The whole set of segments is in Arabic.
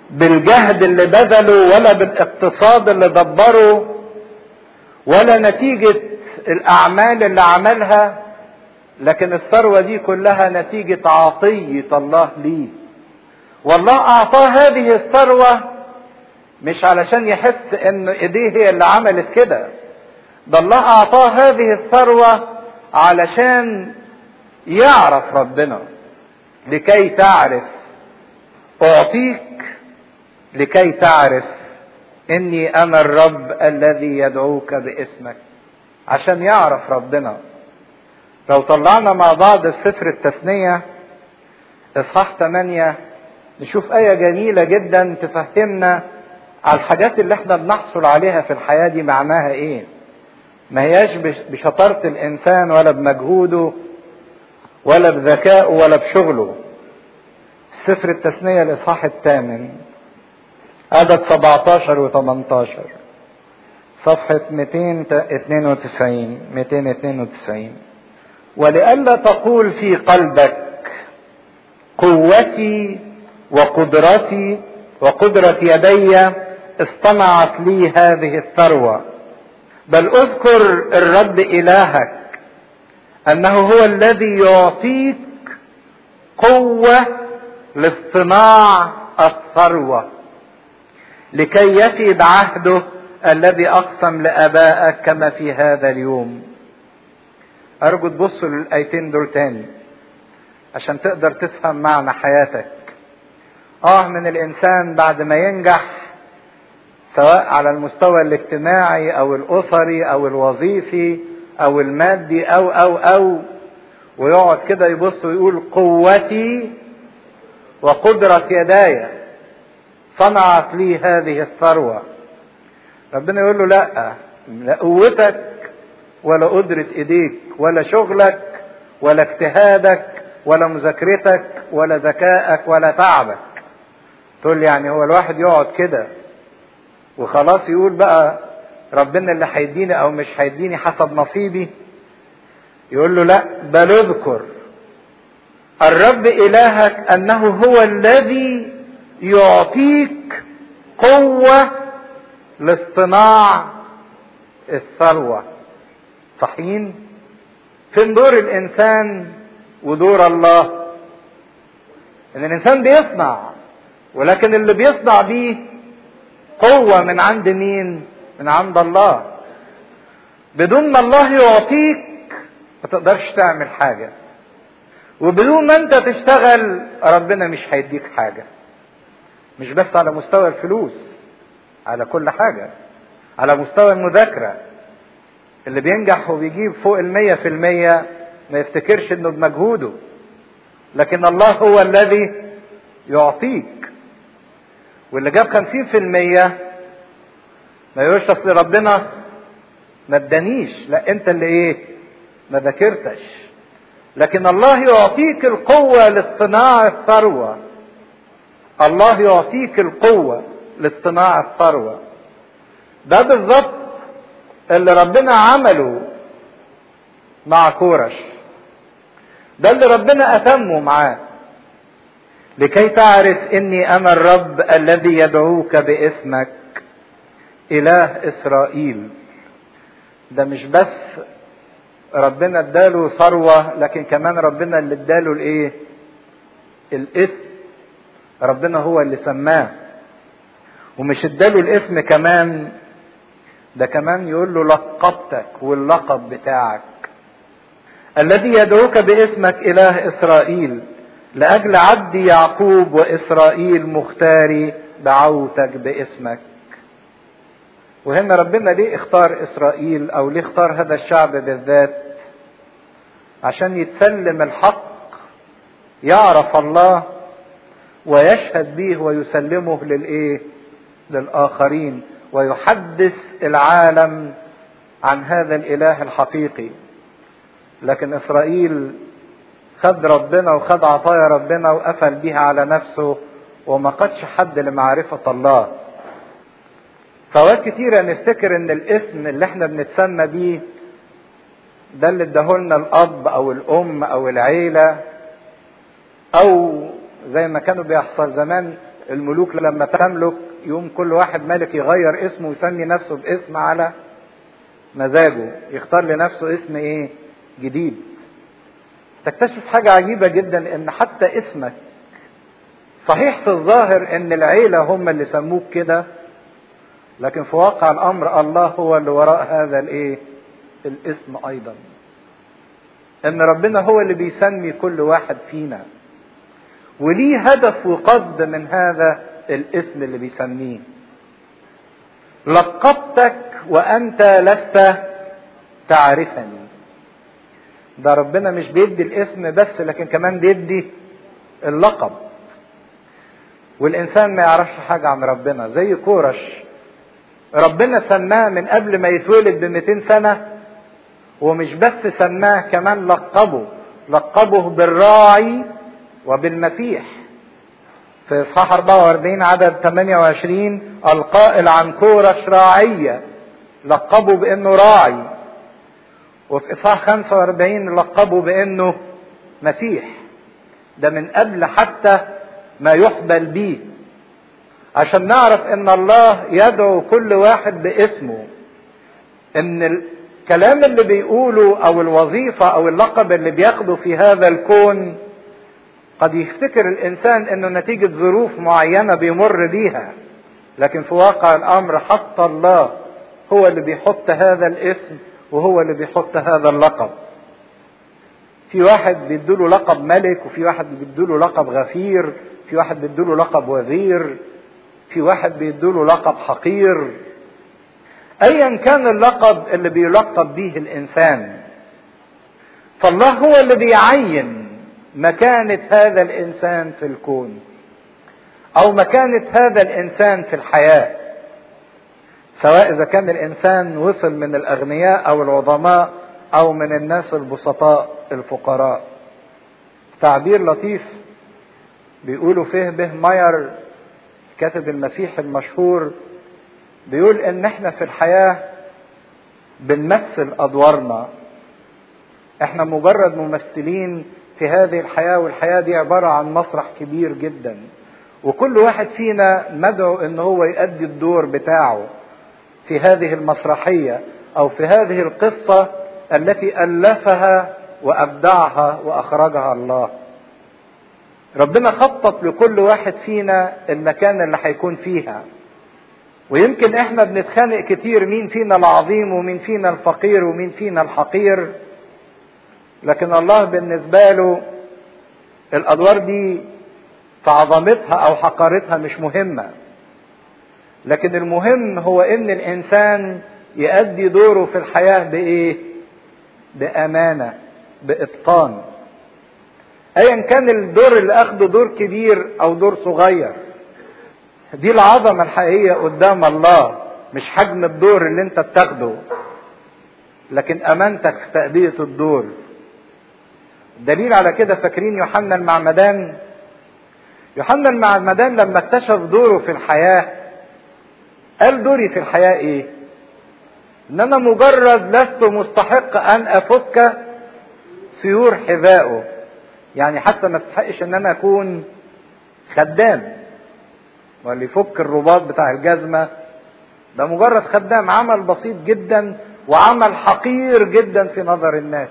بالجهد اللي بذله ولا بالاقتصاد اللي دبره ولا نتيجة الاعمال اللي عملها، لكن الثروة دي كلها نتيجة عطية الله ليه. والله اعطاه هذه الثروة مش علشان يحس ان ايديه هي اللي عملت كده، ده الله اعطاه هذه الثروة علشان يعرف ربنا. لكي تعرف، اعطيك لكي تعرف اني انا الرب الذي يدعوك باسمك، عشان يعرف ربنا. لو طلعنا مع بعض في سفر التثنية اصحاح 8 نشوف آية جميلة جدا تفهمنا على الحاجات اللي احنا بنحصل عليها في الحياة دي معناها ايه. ما هياش بشطارة الانسان ولا بمجهوده ولا بذكائه ولا بشغله. سفر التثنية الاصحاح 8 عدد 17 و18 صفحة 292. ولئلا تقول في قلبك قوتي وقدرتي وقدرة يدي اصطنعت لي هذه الثروة، بل اذكر الرب إلهك أنه هو الذي يعطيك قوة لاصطناع الثروة لكي يفي بعهده الذي أقسم لآبائك كما في هذا اليوم. أرجو تبصوا للآيتين دول تاني عشان تقدر تفهم معنى حياتك. من الإنسان بعد ما ينجح سواء على المستوى الاجتماعي أو الأسري أو الوظيفي أو المادي أو ويقعد كده يبص ويقول قوتي وقدرة يداي صنعت لي هذه الثروة. ربنا يقول له لا قوتك ولا قدرة ايديك ولا شغلك ولا اجتهادك ولا مذاكرتك ولا ذكائك ولا تعبك. تقول يعني هو الواحد يقعد كده وخلاص يقول بقى ربنا اللي هيديني او مش هيديني حسب نصيبي؟ يقول له لا، بل اذكر الرب إلهك أنه هو الذي يعطيك قوة لاصطناع الثروة. صحيح؟ فين دور الإنسان ودور الله؟ إن الإنسان بيصنع، ولكن اللي بيصنع بيه قوة من عند مين؟ من عند الله. بدون ما الله يعطيك ما تقدرش تعمل حاجة، وبدون ما انت تشتغل ربنا مش هيديك حاجة. مش بس على مستوى الفلوس، على كل حاجة. على مستوى المذاكرة، اللي بينجح وبيجيب فوق 100% ما يفتكرش انه بمجهوده، لكن الله هو الذي يعطيك. واللي جاب 50% ما يقولش اصل ربنا ما ادانيش، لا انت اللي ايه؟ ما ذاكرتش. لكن الله يعطيك القوة لاصطناع الثروة. الله يعطيك القوة لاصطناع الثروة. ده بالظبط اللي ربنا عمله مع كورش، ده اللي ربنا أتمه معاه. لكي تعرف اني انا الرب الذي يدعوك باسمك اله اسرائيل. ده مش بس ربنا اداله ثروة، لكن كمان ربنا اللي اداله الايه؟ الاسم. ربنا هو اللي سماه، ومش اداله الاسم كمان، ده كمان يقول له لقبتك واللقب بتاعك. الذي يدعوك باسمك اله اسرائيل، لاجل عبدي يعقوب واسرائيل مختاري دعوتك باسمك. وهنا ربنا ليه اختار اسرائيل او ليه اختار هذا الشعب بالذات؟ عشان يتسلم الحق، يعرف الله ويشهد به ويسلمه للايه؟ للاخرين، ويحدث العالم عن هذا الاله الحقيقي. لكن اسرائيل خد ربنا وخد عطايا ربنا وقفل بيها على نفسه وما قدش حد لمعرفة الله. فوقت كتيرة نفتكر ان الاسم اللي احنا بنتسمى بيه ده اللي اداهولنا الاب او الام او العيلة، او زي ما كانوا بيحصل زمان الملوك لما تملك يوم كل واحد ملك يغير اسمه ويسمي نفسه باسم على مزاجه، يختار لنفسه اسم ايه جديد. تكتشف حاجة عجيبة جدا، ان حتى اسمك صحيح في الظاهر ان العيلة هم اللي سموك كده، لكن في واقع الامر الله هو اللي وراء هذا الايه الاسم ايضا. ان ربنا هو اللي بيسمي كل واحد فينا، وليه هدف وقصد من هذا الاسم اللي بيسميه. لقبتك وانت لست تعرفني. ده ربنا مش بيدي الاسم بس، لكن كمان بيدي اللقب. والانسان ما يعرفش حاجة عن ربنا. زي كورش، ربنا سماه من قبل ما يتولد ب200 سنة، ومش بس سماه كمان لقبه بالراعي وبالمسيح. في اصحاح 44 عدد 28 القائل عن كورش راعية لقبه بانه راعي. وفي اصحاح 45 لقبه بانه مسيح. ده من قبل حتى ما يحبل بيه، عشان نعرف ان الله يدعو كل واحد باسمه. ان الكلام اللي بيقوله او الوظيفة او اللقب اللي بياخده في هذا الكون، قد يفتكر الانسان انه نتيجة ظروف معينة بيمر بيها، لكن في واقع الامر حتى الله هو اللي بيحط هذا الاسم وهو اللي بيحط هذا اللقب. في واحد بيدوله لقب ملك، وفي واحد بيدوله لقب غفير، في واحد بيدوله لقب وزير، في واحد بيدوله لقب حقير. ايا كان اللقب اللي بيلقب به الانسان، فالله هو اللي بيعين مكانة هذا الانسان في الكون، او مكانة هذا الانسان في الحياة، سواء اذا كان الانسان وصل من الاغنياء او العظماء او من الناس البسطاء الفقراء. تعبير لطيف بيقولوا فيه به ماير كاتب المسيح المشهور، بيقول ان احنا في الحياة بنمثل ادوارنا. احنا مجرد ممثلين في هذه الحياة، والحياة دي عبارة عن مسرح كبير جدا، وكل واحد فينا مدعو ان هو يؤدي الدور بتاعه في هذه المسرحية او في هذه القصة التي ألفها وأبدعها وأخرجها الله. ربنا خطط لكل واحد فينا المكان اللي هيكون فيها. ويمكن احنا بنتخانق كتير مين فينا العظيم ومين فينا الفقير ومين فينا الحقير، لكن الله بالنسبة له الأدوار دي في عظمتها أو حقارتها مش مهمة، لكن المهم هو إن الإنسان يؤدي دوره في الحياة بإيه؟ بأمانة، بإتقان. أيا كان الدور اللي أخده دور كبير أو دور صغير، دي العظمة الحقيقية قدام الله، مش حجم الدور اللي أنت بتاخده، لكن أمانتك في تأدية الدور. الدليل على كده فاكرين يوحنا المعمدان؟ يوحنا المعمدان لما اكتشف دوره في الحياة قال دوري في الحياة ايه؟ ان انا مجرد لست مستحق ان افك سيور حذائه. يعني حتى ما استحقش ان انا اكون خدام، واللي يفك الرباط بتاع الجزمة ده مجرد خدام، عمل بسيط جدا وعمل حقير جدا في نظر الناس.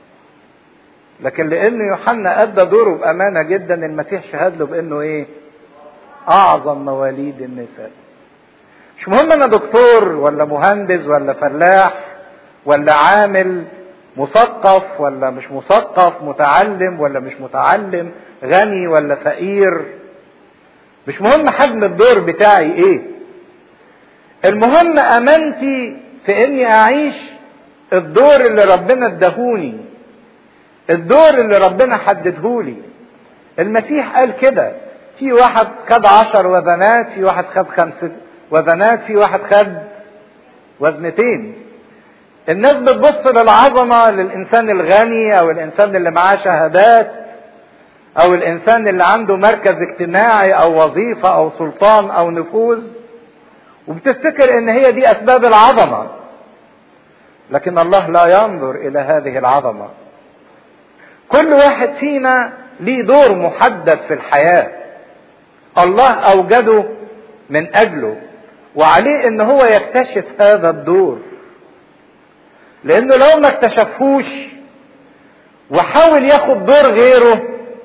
لكن لان يوحنا ادى دوره بامانة جدا، المسيح شهد له بانه ايه؟ اعظم مواليد النساء. مش مهم انا دكتور ولا مهندس ولا فلاح ولا عامل، مثقف ولا مش مثقف، متعلم ولا مش متعلم، غني ولا فقير، مش مهم حجم الدور بتاعي ايه. المهم امانتي في اني اعيش الدور اللي ربنا اداهوني، الدور اللي ربنا حددهولي. المسيح قال كده، في واحد خد 10 وزنات، في واحد خد 5 وزنات، في واحد خد 2. الناس بتبص للعظمة للإنسان الغني أو الإنسان اللي معاه شهادات أو الإنسان اللي عنده مركز اجتماعي أو وظيفة أو سلطان أو نفوذ، وبتفتكر إن هي دي أسباب العظمة. لكن الله لا ينظر إلى هذه العظمة. كل واحد فينا ليه دور محدد في الحياة. الله اوجده من اجله، وعليه ان هو يكتشف هذا الدور، لانه لو ما اكتشفوش وحاول ياخد دور غيره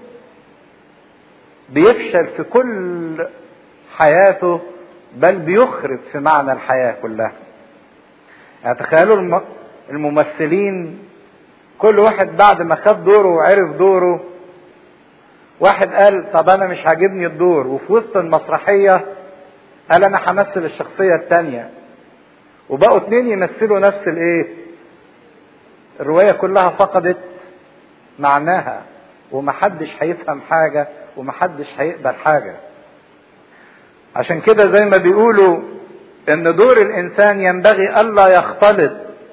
بيفشل في كل حياته، بل بيخرب في معنى الحياة كلها. يعني تخيلوا الممثلين، كل واحد بعد ما خد دوره وعرف دوره، واحد قال طب انا مش عاجبني الدور، وفي وسط المسرحية قال انا همثل الشخصية التانية، وبقوا اتنين يمثلوا نفس الايه، الرواية كلها فقدت معناها، ومحدش هيفهم حاجة ومحدش هيقبل حاجة. عشان كده زي ما بيقولوا ان دور الانسان ينبغي الا يختلط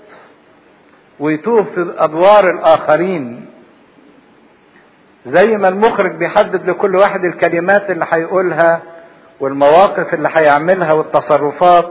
ويتوه في ادوار الاخرين. زي ما المخرج بيحدد لكل واحد الكلمات اللي هيقولها والمواقف اللي هيعملها والتصرفات،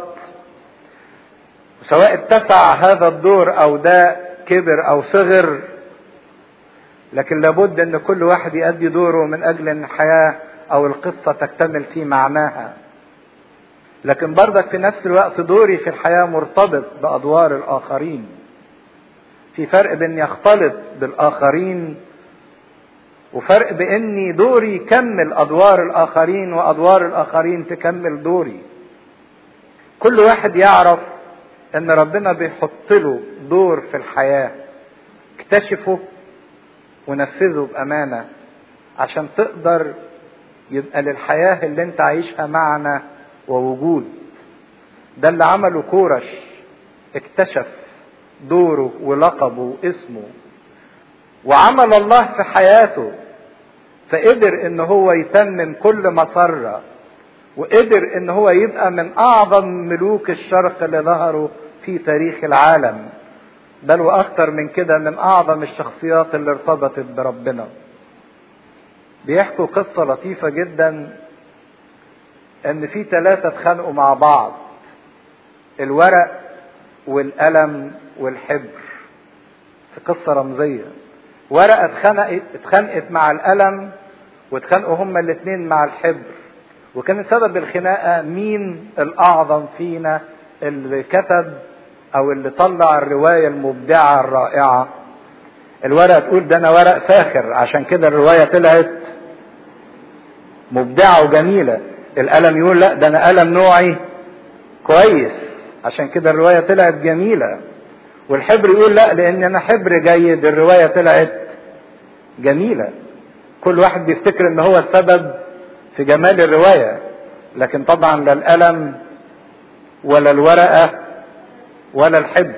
سواء اتسع هذا الدور او ده كبر او صغر، لكن لابد ان كل واحد يؤدي دوره من اجل ان الحياة او القصة تكتمل في معناها. لكن برضك في نفس الوقت دوري في الحياة مرتبط بادوار الاخرين. في فرق بين يختلط بالاخرين، وفرق باني دوري يكمل ادوار الاخرين وادوار الاخرين تكمل دوري. كل واحد يعرف ان ربنا بيحط له دور في الحياة، اكتشفه ونفذه بامانة عشان تقدر يبقى للحياة اللي انت عايشها معنى ووجود. ده اللي عمله كورش، اكتشف دوره ولقبه واسمه، وعمل الله في حياته، فقدر ان هو يتمم كل مسرة، وقدر ان هو يبقى من اعظم ملوك الشرق اللي ظهروا في تاريخ العالم، بل واكتر من كده من اعظم الشخصيات اللي ارتبطت بربنا. بيحكوا قصة لطيفة جدا، ان في 3 اتخانقوا مع بعض، الورق والقلم والحبر، في قصة رمزية. ورقة اتخانقت مع القلم، واتخانقوا هما الاثنين مع الحبر، وكان سبب الخناقة مين الأعظم فينا اللي كتب أو اللي طلع الرواية المبدعة الرائعة. الورقة تقول ده أنا ورق فاخر، عشان كده الرواية طلعت مبدعة وجميلة. القلم يقول لا ده أنا قلم نوعي كويس، عشان كده الرواية طلعت جميلة. والحبر يقول لا لأن أنا حبر جيد، الرواية طلعت جميلة. كل واحد بيفتكر ان هو السبب في جمال الرواية، لكن طبعا لا القلم ولا الورقة ولا الحبر،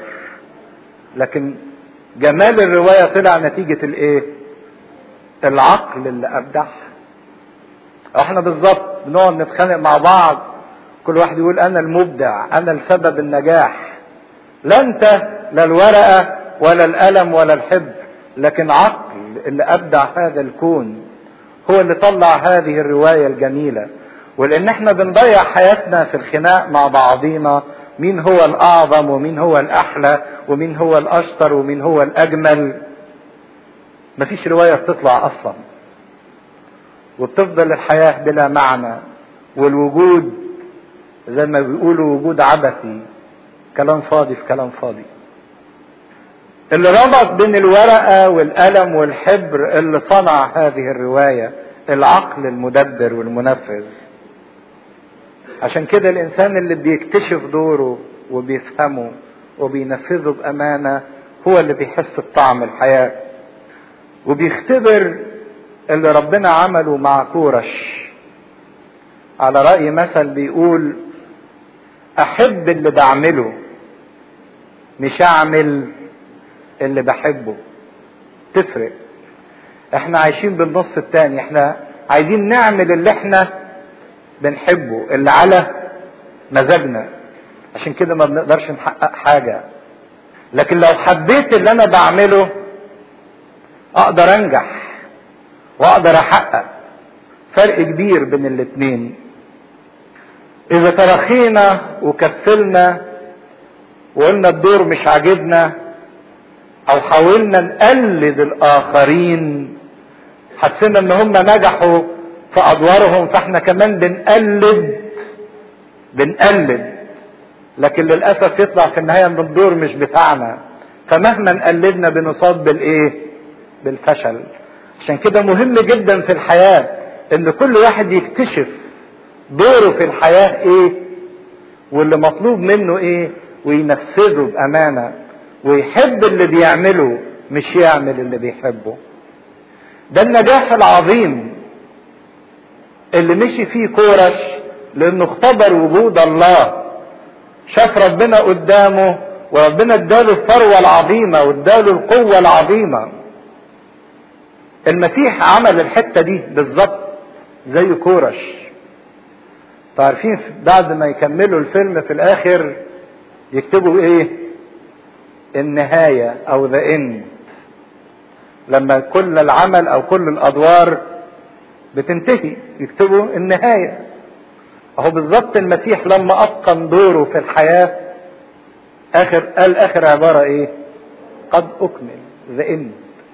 لكن جمال الرواية طلع نتيجة الايه؟ العقل اللي ابدعها. احنا بالظبط بنقعد نتخانق مع بعض، كل واحد يقول انا المبدع، انا السبب النجاح. لا انت لا الورقة ولا القلم ولا الحبر، لكن عقل اللي ابدع هذا الكون هو اللي طلع هذه الرواية الجميلة. ولان احنا بنضيع حياتنا في الخناق مع بعضينا، مين هو الاعظم ومين هو الاحلى ومين هو الاشطر ومين هو الاجمل، مفيش رواية بتطلع اصلا، وبتفضل الحياة بلا معنى، والوجود زي ما بيقولوا وجود عبثي، كلام فاضي في كلام فاضي. اللي ربط بين الورقة والقلم والحبر اللي صنع هذه الرواية العقل المدبر والمنفذ. عشان كده الانسان اللي بيكتشف دوره وبيفهمه وبينفذه بامانة هو اللي بيحس بطعم الحياة، وبيختبر اللي ربنا عمله مع كورش. على رأي مثل بيقول احب اللي بعمله مش اعمل اللي بحبه. تفرق. احنا عايشين بالنص التاني، احنا عايزين نعمل اللي احنا بنحبه، اللي على مزاجنا، عشان كده ما بنقدرش نحقق حاجة. لكن لو حبيت اللي انا بعمله اقدر انجح واقدر احقق. فرق كبير بين الاتنين. اذا ترخينا وكسلنا وقلنا الدور مش عاجبنا، او حاولنا نقلد الاخرين، حسينا ان هم نجحوا في ادوارهم، فاحنا كمان بنقلد، لكن للاسف يطلع في النهايه ان الدور مش بتاعنا، فمهما قلدنا بنصاب بالفشل. عشان كده مهم جدا في الحياه ان كل واحد يكتشف دوره في الحياه ايه واللي مطلوب منه ايه وينفذه بامانه، ويحب اللي بيعمله مش يعمل اللي بيحبه. ده النجاح العظيم اللي مشي فيه كورش، لانه اختبر وجود الله، شاف ربنا قدامه، وربنا اداله الثروة العظيمة واداله القوة العظيمة. المسيح عمل الحتة دي بالظبط زي كورش. عارفين بعد ما يكملوا الفيلم في الاخر يكتبوا ايه؟ النهاية او ذا اند، لما كل العمل او كل الادوار بتنتهي يكتبوا النهاية. اهو بالظبط المسيح لما اتقن دوره في الحياة قال اخر عبارة ايه؟ قد اكمل، ذا اند.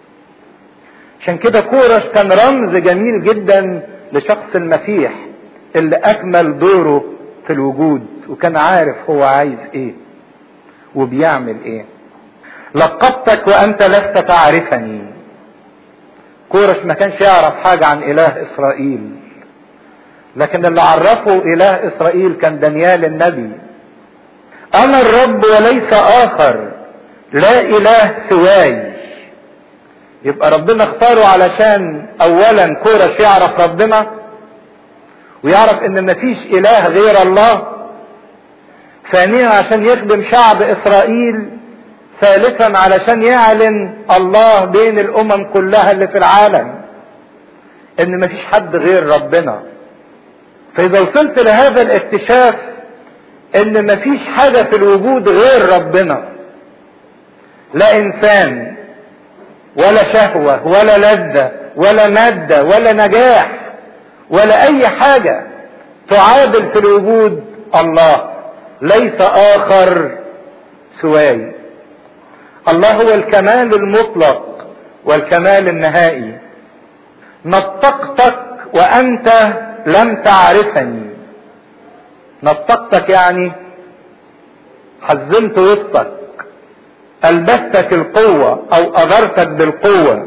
عشان كده كورش كان رمز جميل جدا لشخص المسيح اللي اكمل دوره في الوجود، وكان عارف هو عايز ايه وبيعمل ايه. لقبتك وانت لست تعرفني. كورش ما كانش يعرف حاجة عن اله اسرائيل، لكن اللي عرفه اله اسرائيل كان دانيال النبي. انا الرب وليس اخر، لا اله سواي. يبقى ربنا اختاره علشان اولا كورش يعرف ربنا ويعرف ان مفيش اله غير الله، ثانيا عشان يخدم شعب اسرائيل، ثالثا علشان يعلن الله بين الامم كلها اللي في العالم ان مفيش حد غير ربنا. فاذا وصلت لهذا الاكتشاف ان مفيش حاجة في الوجود غير ربنا، لا انسان ولا شهوة ولا لذة ولا مادة ولا نجاح ولا اي حاجة تعادل في الوجود الله، ليس اخر سواي. الله هو الكمال المطلق والكمال النهائي. نطقتك وانت لم تعرفني. نطقتك يعني حزمت وسطك، البستك القوة او اغرتك بالقوة.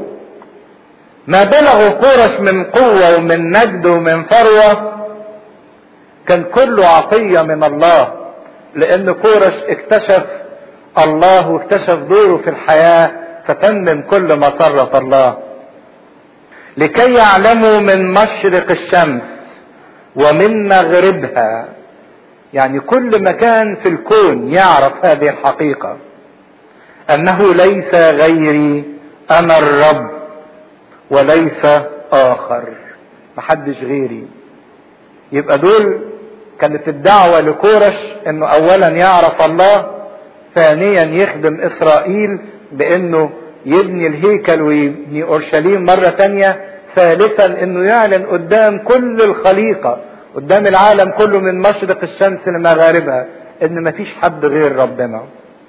ما بلغه كورش من قوة ومن مجد ومن ثروة كان كله عطية من الله، لان كورش اكتشف الله واكتشف دوره في الحياة فتمم كل مسرة الله. لكي يعلموا من مشرق الشمس ومن مغربها، يعني كل مكان في الكون يعرف هذه الحقيقة انه ليس غيري، انا الرب وليس اخر، محدش غيري. يبقى دول كانت الدعوة لكورش انه اولا يعرف الله، ثانيا يخدم اسرائيل بانه يبني الهيكل ويبني اورشليم مرة تانية، ثالثا انه يعلن قدام كل الخليقة، قدام العالم كله من مشرق الشمس لمغاربها، ان مفيش حد غير ربنا.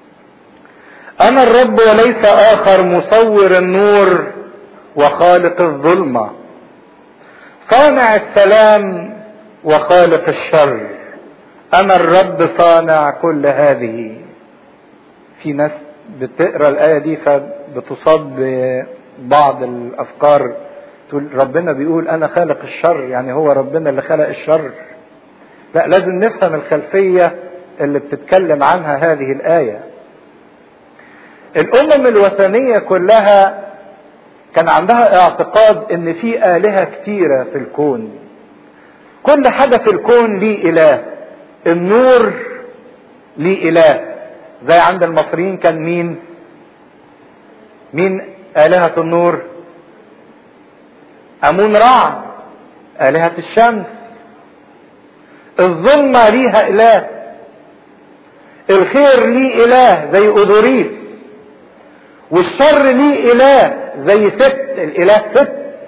انا الرب وليس اخر، مصور النور وخالق الظلمة، صانع السلام وخالق الشر. انا الرب صانع كل هذه. في ناس بتقرا الايه دي فبتصاب ببعض الافكار، تقول ربنا بيقول انا خالق الشر، يعني هو ربنا اللي خلق الشر؟ لا، لازم نفهم الخلفيه اللي بتتكلم عنها هذه الايه. الامم الوثنيه كلها كان عندها اعتقاد ان في الهه كتيره في الكون، كل حاجه في الكون ليه اله. النور ليه اله، زي عند المصريين كان مين آلهة النور؟ أمون رع، آلهة الشمس. الظلمة ليها إله، الخير ليه إله زي أودوريس، والشر ليه إله زي ست، الإله ست.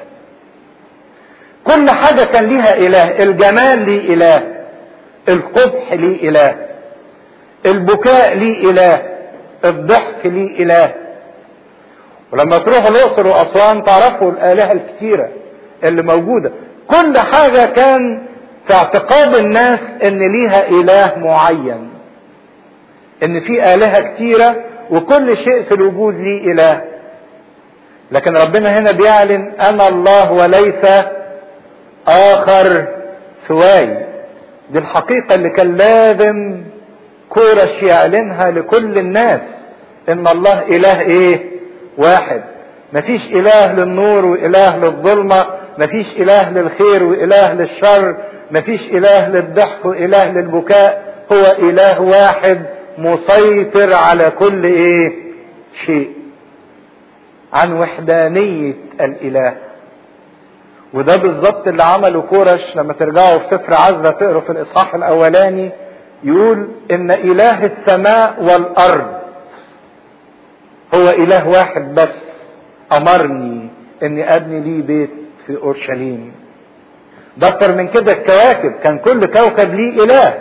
كل حاجة كان ليها إله. الجمال ليه إله، القبح ليه إله، البكاء ليه إله، الضحك ليه إله. ولما تروحوا الأقصر وأسوان تعرفوا الآلهة الكثيرة اللي موجودة. كل حاجة كان في اعتقاد الناس ان ليها اله معين، ان في آلهة كتيرة وكل شيء في الوجود ليه اله. لكن ربنا هنا بيعلن انا الله وليس اخر سواي. دي الحقيقة اللي كان لازم كورش يعلنها لكل الناس، ان الله اله ايه؟ واحد. مفيش اله للنور واله للظلمة، مفيش اله للخير واله للشر، مفيش اله للضحك واله للبكاء، هو اله واحد مسيطر على كل ايه؟ شيء. عن وحدانية الاله. وده بالظبط اللي عمله كورش. لما ترجعوا في سفر عزة تقروا في الاصحاح الاولاني يقول ان اله السماء والارض هو اله واحد بس امرني اني ابني لي بيت في اورشليم. ده اكتر من كده الكواكب، كان كل كوكب ليه اله.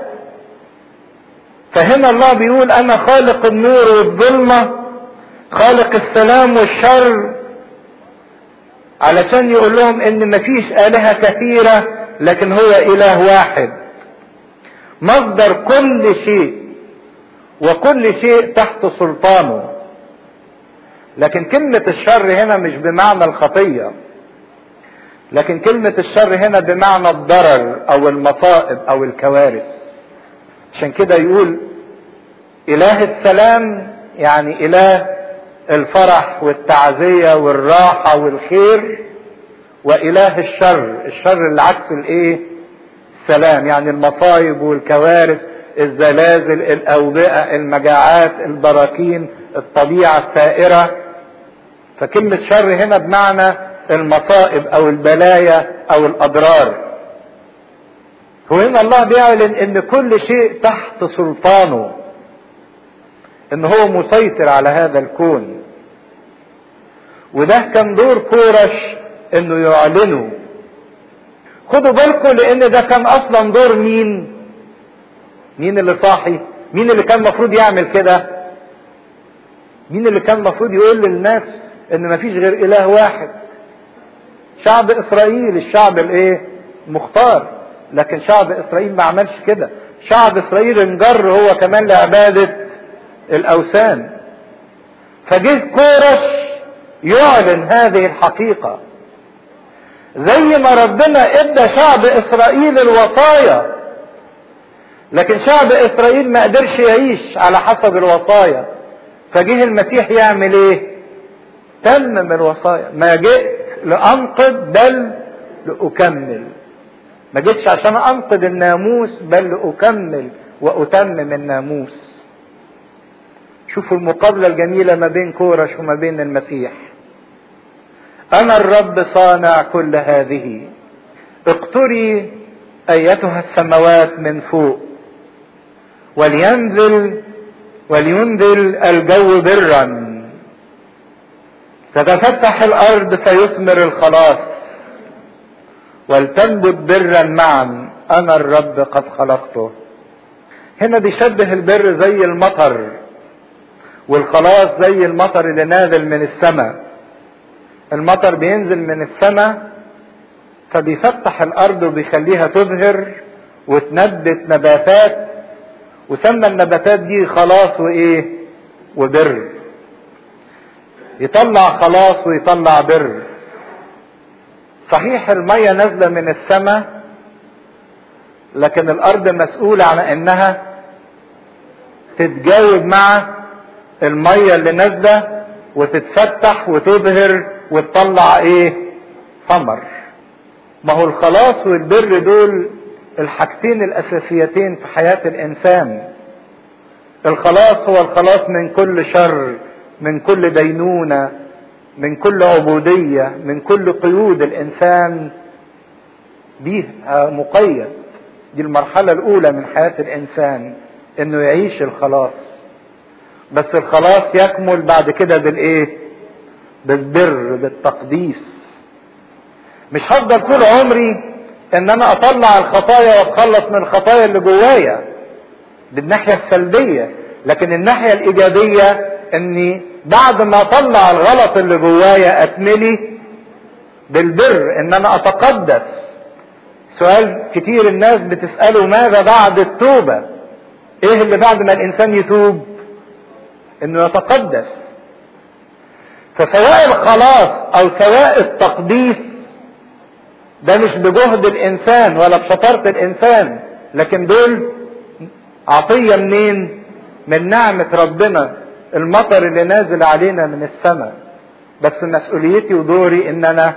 فهنا الله بيقول انا خالق النور والظلمة، خالق السلام والشر، علشان يقول لهم ان مفيش آلهة كثيرة لكن هو اله واحد مصدر كل شيء، وكل شيء تحت سلطانه. لكن كلمة الشر هنا مش بمعنى الخطية، لكن كلمة الشر هنا بمعنى الضرر او المصائب او الكوارث. عشان كده يقول اله السلام يعني اله الفرح والتعزية والراحة والخير، واله الشر اللي عكس الايه؟ السلام، يعني المصايب والكوارث، الزلازل، الاوبئة، المجاعات، البراكين، الطبيعة الثائرة. فكلمة شر هنا بمعنى المصائب او البلايا او الاضرار. وهنا الله بيعلن ان كل شيء تحت سلطانه، ان هو مسيطر على هذا الكون. وده كان دور كورش انه يعلنه. خدوا بالكم لان ده كان اصلا دور مين اللي صاحي؟ مين اللي كان المفروض يعمل كده؟ مين اللي كان المفروض يقول للناس ان مفيش غير اله واحد؟ شعب اسرائيل، الشعب الايه؟ مختار. لكن شعب اسرائيل ما عملش كده. شعب اسرائيل انجر هو كمان لعبادة الاوثان. فجه كورش يعلن هذه الحقيقة. زي ما ربنا ادى شعب اسرائيل الوصايا، لكن شعب اسرائيل ما قدرش يعيش على حسب الوصايا. فجه المسيح يعمل ايه؟ تمم الوصايا. ما جئت لانقض بل لاكمل. ما جيتش عشان انقض الناموس بل لاكمل واتمم الناموس. شوفوا المقابلة الجميلة ما بين كورش وما بين المسيح. انا الرب صانع كل هذه، اقتري ايتها السماوات من فوق، ولينزل الجو برا، تتفتح الارض فيثمر الخلاص، ولتنبت برا معا، انا الرب قد خلقته. هنا بيشبه البر زي المطر، والخلاص زي المطر اللي نازل من السماء. المطر بينزل من السماء فبيفتح الارض وبيخليها تزهر وتنبت نباتات، وسمى النباتات دي خلاص وايه؟ وبر. يطلع خلاص ويطلع بر. صحيح المية نازلة من السماء، لكن الارض مسؤولة عن انها تتجاوب مع المية اللي نازلة وتتفتح وتبهر وتطلع ايه؟ ثمر. ما هو الخلاص والبر دول الحاجتين الاساسيتين في حياة الانسان. الخلاص هو الخلاص من كل شر، من كل دينونة، من كل عبودية، من كل قيود الانسان بيها مقيد. دي المرحلة الاولى من حياة الانسان، انه يعيش الخلاص. بس الخلاص يكمل بعد كده بالايه؟ بالبر، بالتقديس. مش هفضل طول عمري ان انا اطلع الخطايا واتخلص من الخطايا اللي جوايا بالناحية السلبية، لكن الناحية الايجابية اني بعد ما اطلع الغلط اللي جوايا اتملي بالبر، ان انا اتقدس سؤال كتير الناس بتسأله: ماذا بعد التوبة؟ ايه اللي بعد ما الانسان يتوب؟ انه يتقدس. فسواء الخلاص او سواء التقديس ده مش بجهد الانسان ولا بشطارة الانسان، لكن دول عطية منين؟ من نعمة ربنا، المطر اللي نازل علينا من السماء. بس مسؤوليتي ودوري ان انا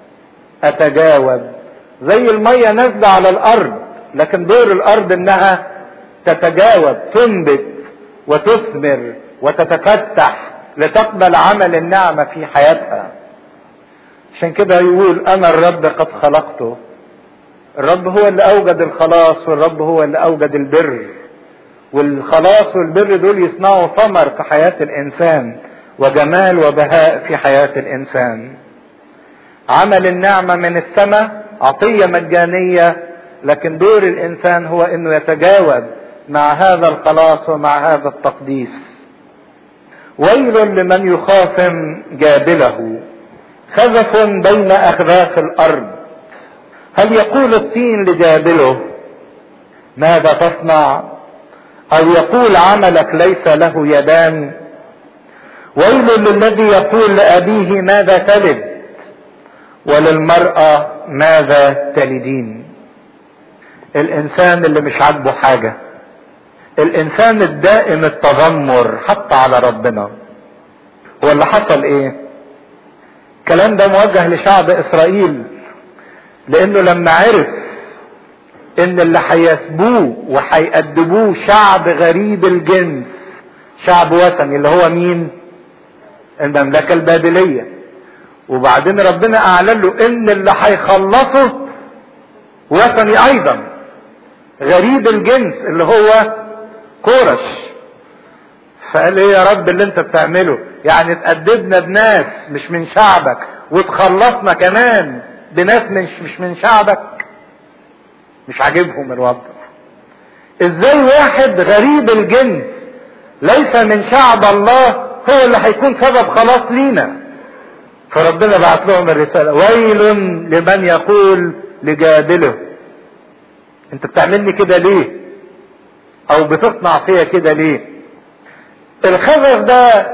اتجاوب. زي المية نازلة على الارض، لكن دور الارض انها تتجاوب، تنبت وتثمر وتتفتح لتقبل عمل النعمة في حياتها. عشان كده يقول: انا الرب قد خلقته. الرب هو اللي اوجد الخلاص، والرب هو اللي اوجد البر، والخلاص والبر دول يصنعوا ثمر في حياة الانسان وجمال وبهاء في حياة الانسان. عمل النعمة من السماء عطية مجانية، لكن دور الانسان هو انه يتجاوب مع هذا الخلاص ومع هذا التقديس. ويل لمن يخاصم جابله، خزف بين اخذاف الارض. هل يقول الطين لجابله: ماذا تصنع؟ او يقول: عملك ليس له يدان؟ ويل للذي يقول لابيه: ماذا تلد؟ وللمرأة: ماذا تلدين؟ الانسان اللي مش عاجبه حاجة، الانسان الدائم التذمر حتى على ربنا. هو اللي حصل ايه؟ الكلام ده موجه لشعب اسرائيل، لانه لما عرف ان اللي هيسبوه وهيأدبوه شعب غريب الجنس، شعب وثني، اللي هو مين؟ المملكة البابلية. وبعدين ربنا اعلن له ان اللي هيخلصه وثني ايضا، غريب الجنس، اللي هو كورش. فقال: ايه يا رب اللي انت بتعمله؟ يعني تأدبنا بناس مش من شعبك، وتخلصنا كمان بناس مش من شعبك؟ مش عاجبهم الوضع. ازاي واحد غريب الجنس ليس من شعب الله هو اللي هيكون سبب خلاص لينا؟ فربنا بعت لهم الرسالة: ويل لمن يقول لجابله: انت بتعملني كده ليه؟ او بتصنع فيا كده ليه؟ الخزف ده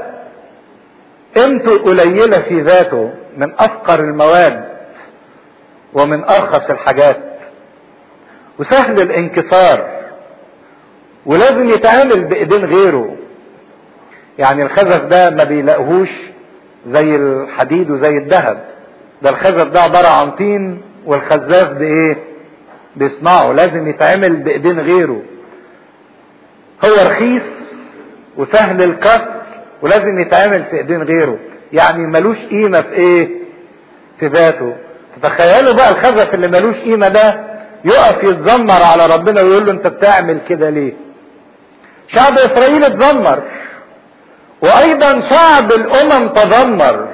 قيمته قليلة في ذاته، من افقر المواد ومن ارخص الحاجات، وسهل الانكسار، ولازم يتعامل بايدين غيره. يعني الخزف ده ما بيلاقوهوش زي الحديد وزي الذهب، ده الخزف ده عبارة عن طين، والخزاف بايه؟ بيصنعه، لازم يتعامل بايدين غيره. هو رخيص وسهل الكسر، ولازم يتعامل في ايدين غيره، يعني ملوش قيمة في ايه؟ في ذاته. تتخيلوا بقى الخزف اللي ملوش قيمة ده يقف يتذمر على ربنا ويقول له: انت بتعمل كده ليه؟ شعب اسرائيل اتذمر، وايضا شعب الامم تذمر،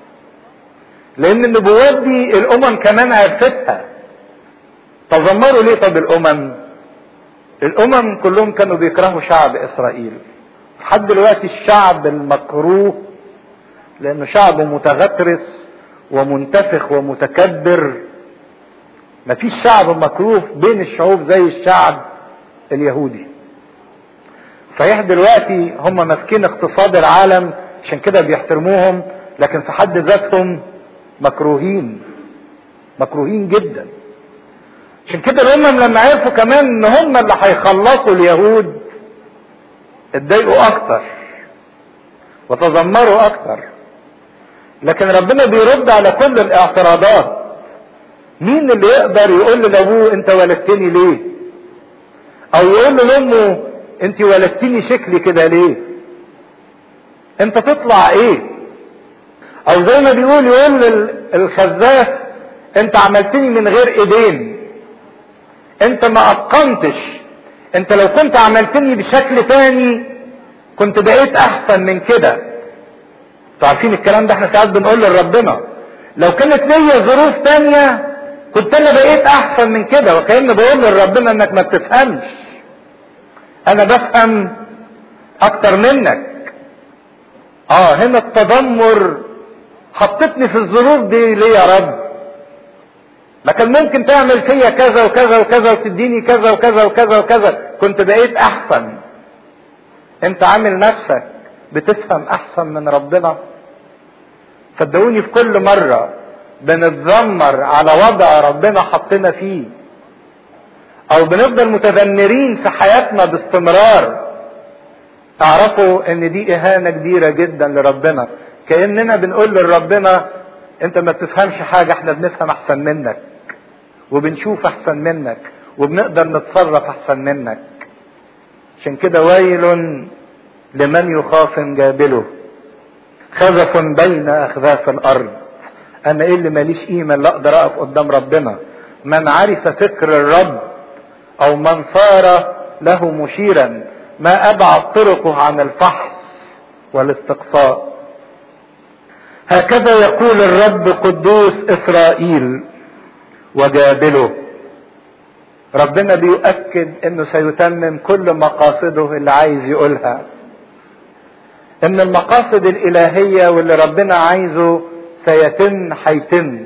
لان النبوات دي الامم كمان عرفتها. تذمروا ليه؟ طب الامم كلهم كانوا بيكرهوا شعب اسرائيل. لحد دلوقتي الشعب المكروه، لانه شعب متغطرس ومنتفخ ومتكبر. مفيش شعب مكروه بين الشعوب زي الشعب اليهودي. صحيح دلوقتي هم ماسكين اقتصاد العالم، عشان كده بيحترموهم، لكن في حد ذاتهم مكروهين، مكروهين جدا. عشان كده الامم لما عرفوا كمان ان هم اللي هيخلصوا اليهود اتضايقوا اكتر وتذمروا اكتر. لكن ربنا بيرد على كل الاعتراضات. مين اللي يقدر يقول لابوه: انت ولدتني ليه؟ او يقول لامه: انت ولدتني شكلي كده ليه؟ انت تطلع ايه؟ او زي ما بيقول يقول للخزاف: انت عملتني من غير ايدين، انت ما اتقنتش، انت لو كنت عملتني بشكل تاني كنت بقيت احسن من كده. انتوا عارفين الكلام ده احنا ساعات بنقول لربنا: لو كانت ليا ظروف تانية كنت انا بقيت احسن من كده. وكأن بقول لربنا: انك ما بتفهمش، انا بفهم اكتر منك. هنا التذمر: حطتني في الظروف دي ليه يا رب؟ ما كان ممكن تعمل فيا كذا وكذا وكذا وتديني كذا وكذا وكذا وكذا كنت بقيت احسن. انت عامل نفسك بتفهم احسن من ربنا. صدقوني في كل مرة بنتذمر على وضع ربنا حطنا فيه او بنفضل متذمرين في حياتنا باستمرار، اعرفوا ان دي اهانة كبيرة جدا لربنا. كأننا بنقول لربنا انت ما بتفهمش حاجة، احنا بنفهم احسن منك وبنشوف احسن منك وبنقدر نتصرف احسن منك. عشان كده ويل لمن يخاصم جابله، خزف بين اخذاف الارض. انا ايه اللي ماليش قيمة اللي اقدر اقف قدام ربنا؟ من عرف فكر الرب او من صار له مشيرا ما ابعد طرقه عن الفحص والاستقصاء. هكذا يقول الرب قدوس اسرائيل وجابله. ربنا بيؤكد انه سيتمم كل مقاصده اللي عايز يقولها، ان المقاصد الالهية واللي ربنا عايزه سيتم هيتم،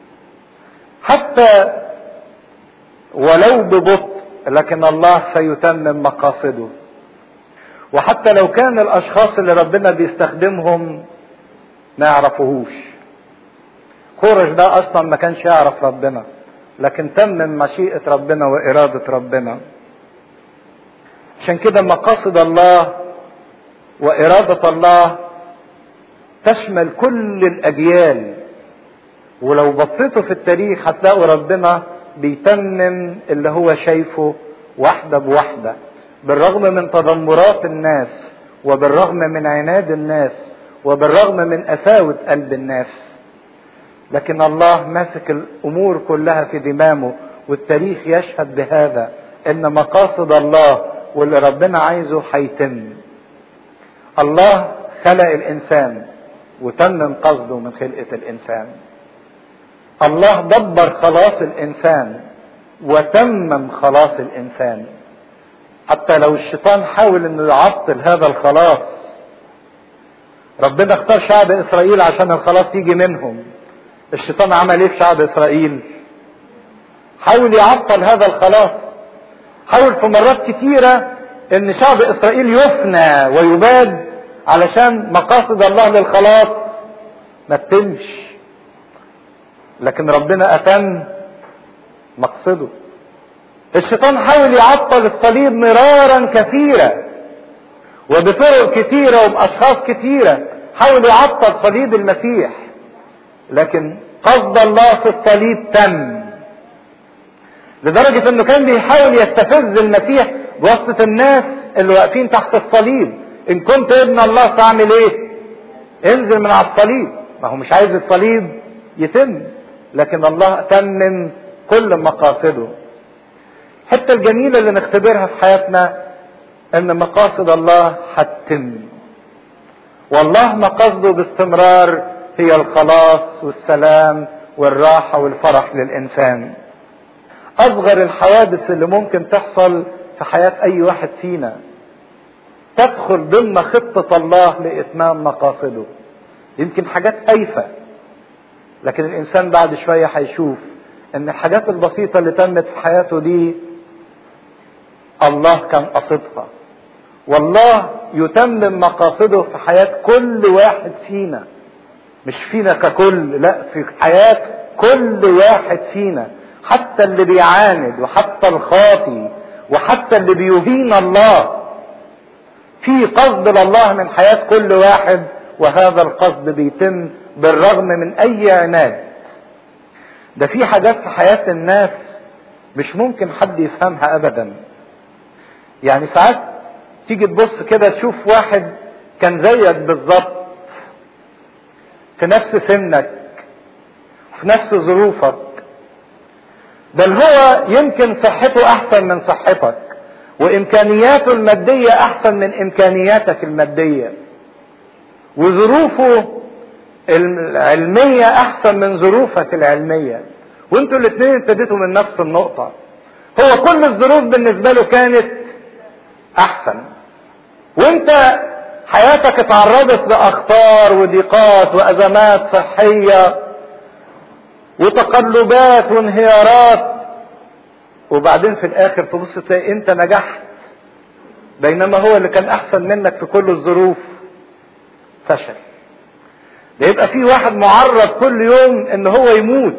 حتى ولو ببطء لكن الله سيتمم مقاصده. وحتى لو كان الاشخاص اللي ربنا بيستخدمهم ما يعرفوهوش. كورش ده اصلا ما كانش يعرف ربنا، لكن تمم مشيئة ربنا وارادة ربنا. عشان كده مقاصد الله وارادة الله تشمل كل الاجيال. ولو بصيتوا في التاريخ هتلاقوا ربنا بيتمم اللي هو شايفه واحدة بواحدة، بالرغم من تذمرات الناس وبالرغم من عناد الناس وبالرغم من قساوة قلب الناس. لكن الله ماسك الامور كلها في ذمامه، والتاريخ يشهد بهذا ان مقاصد الله واللي ربنا عايزه هيتم. الله خلق الانسان وتمم قصده من خلقة الانسان. الله دبر خلاص الانسان وتمم خلاص الانسان. حتى لو الشيطان حاول انه يعطل هذا الخلاص، ربنا اختار شعب اسرائيل عشان الخلاص يجي منهم. الشيطان عمل ايه في شعب اسرائيل؟ حاول يعطل هذا الخلاص. حاول في مرات كتيرة ان شعب اسرائيل يفنى ويباد علشان مقاصد الله للخلاص ما تتمش. لكن ربنا اتم مقصده. الشيطان حاول يعطل الصليب مرارا كثيرا وبطرق كثيرة وباشخاص كثيرة، حاول يعطل صليب المسيح. لكن قصد الله في الصليب تم، لدرجة انه كان بيحاول يستفز المسيح بواسطة الناس اللي واقفين تحت الصليب. ان كنت ابن الله تعمل ايه؟ انزل من على الصليب. ما هو مش عايز الصليب يتم، لكن الله تمم كل مقاصده. الحته الجميلة اللي نختبرها في حياتنا ان مقاصد الله هتتم، والله مقاصده باستمرار هي الخلاص والسلام والراحة والفرح للإنسان. أصغر الحوادث اللي ممكن تحصل في حياة أي واحد فينا تدخل ضمن خطة الله لإتمام مقاصده. يمكن حاجات هايفة، لكن الإنسان بعد شوية هيشوف إن الحاجات البسيطة اللي تمت في حياته دي الله كان قصدها. والله يتمم مقاصده في حياة كل واحد فينا، مش فينا ككل، لا، في حياة كل واحد فينا، حتى اللي بيعاند وحتى الخاطي وحتى اللي بيهين الله. في قصد لله من حياة كل واحد، وهذا القصد بيتم بالرغم من اي عناد. ده في حاجات في حياة الناس مش ممكن حد يفهمها ابدا. يعني ساعات تيجي تبص كده تشوف واحد كان زيك بالظبط في نفس سنك في نفس ظروفك، بل هو يمكن صحته احسن من صحتك وامكانياته المادية احسن من امكانياتك المادية، وظروفه العلمية احسن من ظروفك العلمية، وانتوا الاثنين ابتديتوا من نفس النقطة. هو كل الظروف بالنسبة له كانت احسن، وانت حياتك اتعرضت لاخطار وضيقات وازمات صحية وتقلبات وانهيارات، وبعدين في الاخر تبص تلاقي انت نجحت، بينما هو اللي كان احسن منك في كل الظروف فشل. ده يبقى في واحد معرض كل يوم ان هو يموت،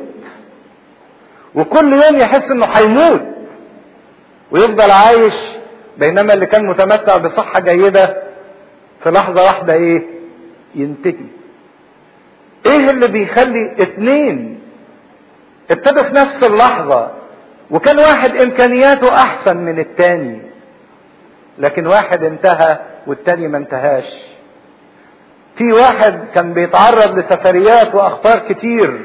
وكل يوم يحس انه هيموت ويفضل عايش، بينما اللي كان متمتع بصحة جيدة في لحظة واحدة ايه؟ ينتهي. ايه اللي بيخلي اتنين ابتدوا في نفس اللحظة وكان واحد امكانياته احسن من التاني، لكن واحد انتهى والتاني ما انتهاش؟ في واحد كان بيتعرض لسفريات واخطار كتير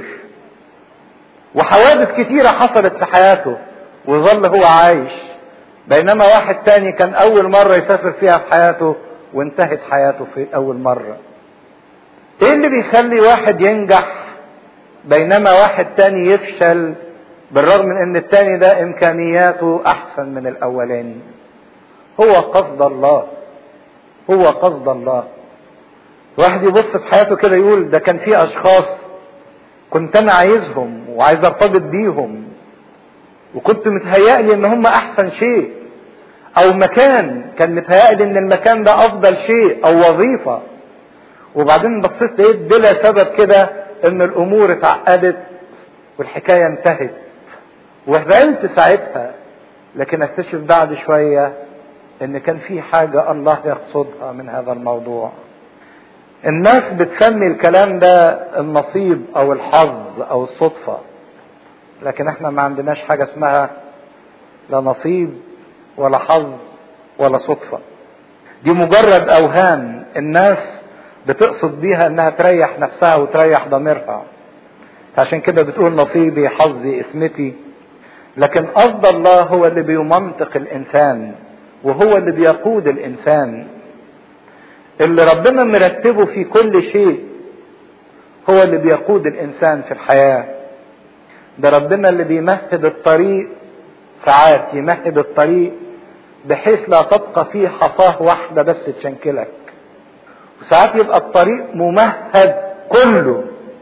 وحوادث كتيرة حصلت في حياته وظل هو عايش، بينما واحد تاني كان اول مرة يسافر فيها في حياته وانتهت حياته في اول مرة. ايه اللي بيخلي واحد ينجح بينما واحد تاني يفشل، بالرغم من ان التاني ده امكانياته احسن من الاولاني؟ هو قصد الله، هو قصد الله. واحد يبص في حياته كده يقول ده كان في اشخاص كنت انا عايزهم وعايز ارتبط بيهم، وكنت متهيألي ان هم احسن شيء، او مكان كان متهيألي ان المكان ده افضل شيء، او وظيفة، وبعدين بصيت لقيت بلا سبب كده ان الامور اتعقدت والحكاية انتهت، وزعلت ساعتها. لكن اكتشف بعد شوية ان كان في حاجة الله يقصدها من هذا الموضوع. الناس بتسمي الكلام ده النصيب او الحظ او الصدفة، لكن احنا ما عندناش حاجة اسمها لا نصيب ولا حظ ولا صدفة. دي مجرد اوهام الناس بتقصد بيها انها تريح نفسها وتريح ضميرها، عشان كده بتقول نصيبي حظي اسمتي. لكن قصد الله هو اللي بيمنطق الانسان وهو اللي بيقود الانسان. اللي ربنا مرتبه في كل شيء هو اللي بيقود الانسان في الحياة. ده ربنا اللي بيمهد الطريق، ساعات يمهد الطريق بحيث لا تبقى فيه حصاه واحدة بس تشنكلك، وساعات يبقى الطريق ممهد كله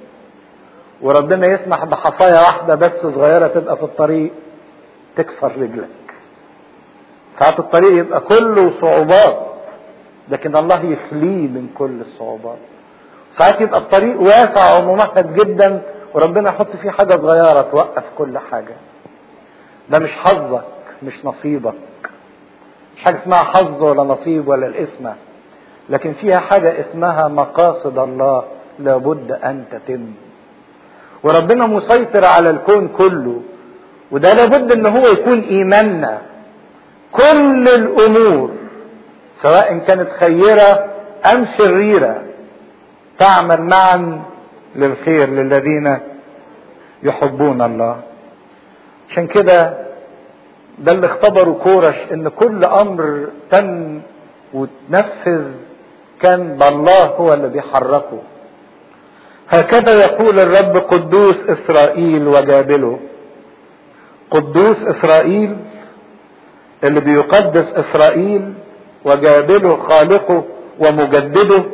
وربنا يسمح بحصاية واحدة بس صغيرة تبقى في الطريق تكسر رجلك. ساعات الطريق يبقى كله صعوبات لكن الله يخليه من كل الصعوبات. ساعات يبقى الطريق واسع وممهد جدا وربنا يحط فيه حاجة صغيرة توقف كل حاجة. ده مش حظك، مش نصيبك، مش حاجة اسمها حظ ولا نصيب ولا الاسمة، لكن فيها حاجة اسمها مقاصد الله لابد ان تتم. وربنا مسيطر على الكون كله، وده لابد ان هو يكون ايماننا. كل الامور سواء كانت خيرة ام شريرة تعمل معا للخير للذين يحبون الله. عشان كده ده اللي اختبروا كورش، ان كل امر تم وتنفذ كان بالله هو اللي بيحركه. هكذا يقول الرب قدوس اسرائيل وجابله. قدوس اسرائيل اللي بيقدس اسرائيل، وجابله خالقه ومجدده.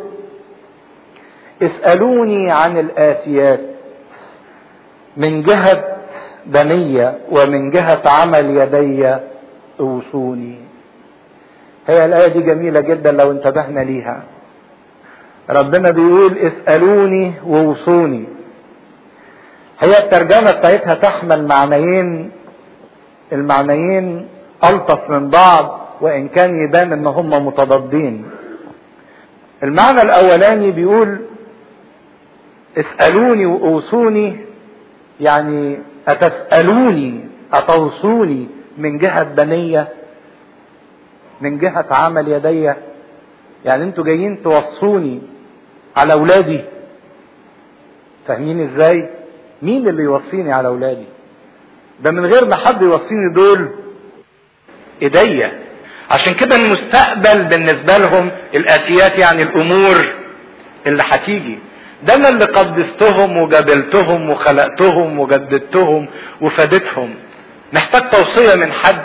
اسألوني عن الآتيات من جهة بنية ومن جهة عمل يدي اوصوني. هي الآية دي جميلة جدا لو انتبهنا ليها. ربنا بيقول اسألوني ووصوني. هي الترجمة بتاعتها تحمل معنيين، المعنيين ألطف من بعض وإن كان يبان إن هم متضادين. المعنى الأولاني بيقول اسألوني وأوصوني، يعني أتسألوني أتوصوني من جهة بنية، من جهة عمل يدي، يعني انتوا جايين توصوني على أولادي. فاهمين ازاي؟ مين اللي يوصيني على أولادي؟ ده من غير ما حد يوصيني دول ايديا. عشان كده المستقبل بالنسبة لهم الآتيات يعني الأمور اللي هتيجي. ده انا اللي قدستهم وجبلتهم وخلقتهم وجددتهم وفادتهم. محتاج توصية من حد؟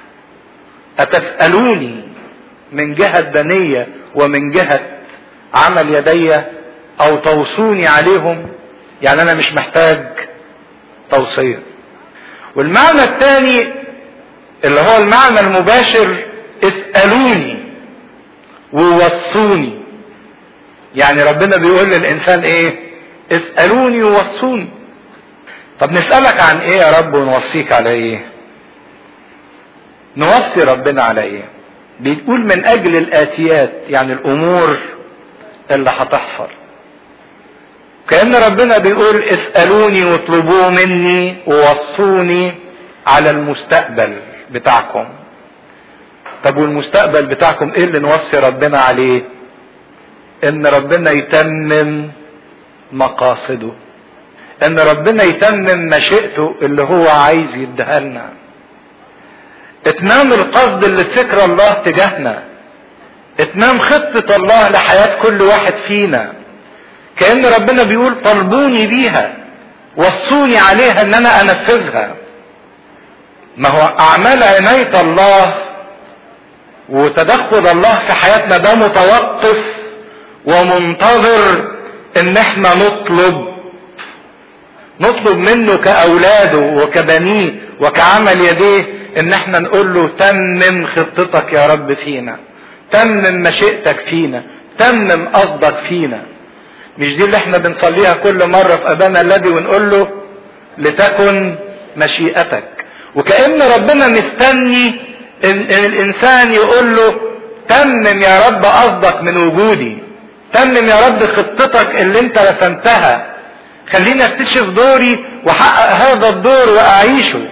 أتسألوني من جهة بنية ومن جهة عمل يدي، أو توصوني عليهم؟ يعني أنا مش محتاج توصية. والمعنى الثاني اللي هو المعنى المباشر اسألوني ووصوني. يعني ربنا بيقول للإنسان ايه؟ اسألوني ووصوني. طب نسألك عن ايه يا رب ونوصيك على ايه؟ نوصي ربنا على ايه؟ بيقول من اجل الاتيات، يعني الامور اللي هتحصل. كأن ربنا بيقول اسألوني واطلبوه مني ووصوني على المستقبل بتاعكم. طب والمستقبل بتاعكم ايه اللي نوصي ربنا عليه؟ ان ربنا يتمم مقاصده، ان ربنا يتمم مشيئته اللي هو عايز يديها لنا، اتمام القصد اللي فكر الله تجاهنا، اتمام خطة الله لحياة كل واحد فينا. كأن ربنا بيقول طلبوني بيها، وصوني عليها ان انا انفذها. ما هو اعمال عناية الله وتدخل الله في حياتنا ده متوقف ومنتظر ان احنا نطلب منه كاولاده وكبنيه وكعمل يديه، ان احنا نقول له تمم خطتك يا رب فينا، تمم مشيئتك فينا، تمم قصدك فينا. مش دي اللي احنا بنصليها كل مرة في ابانا الذي ونقول له لتكن مشيئتك؟ وكأن ربنا مستني ان الانسان يقول له تمم يا رب قصدك من وجودي، تمم يا رب خطتك اللي انت رسمتها، خليني اكتشف دوري واحقق هذا الدور واعيشه.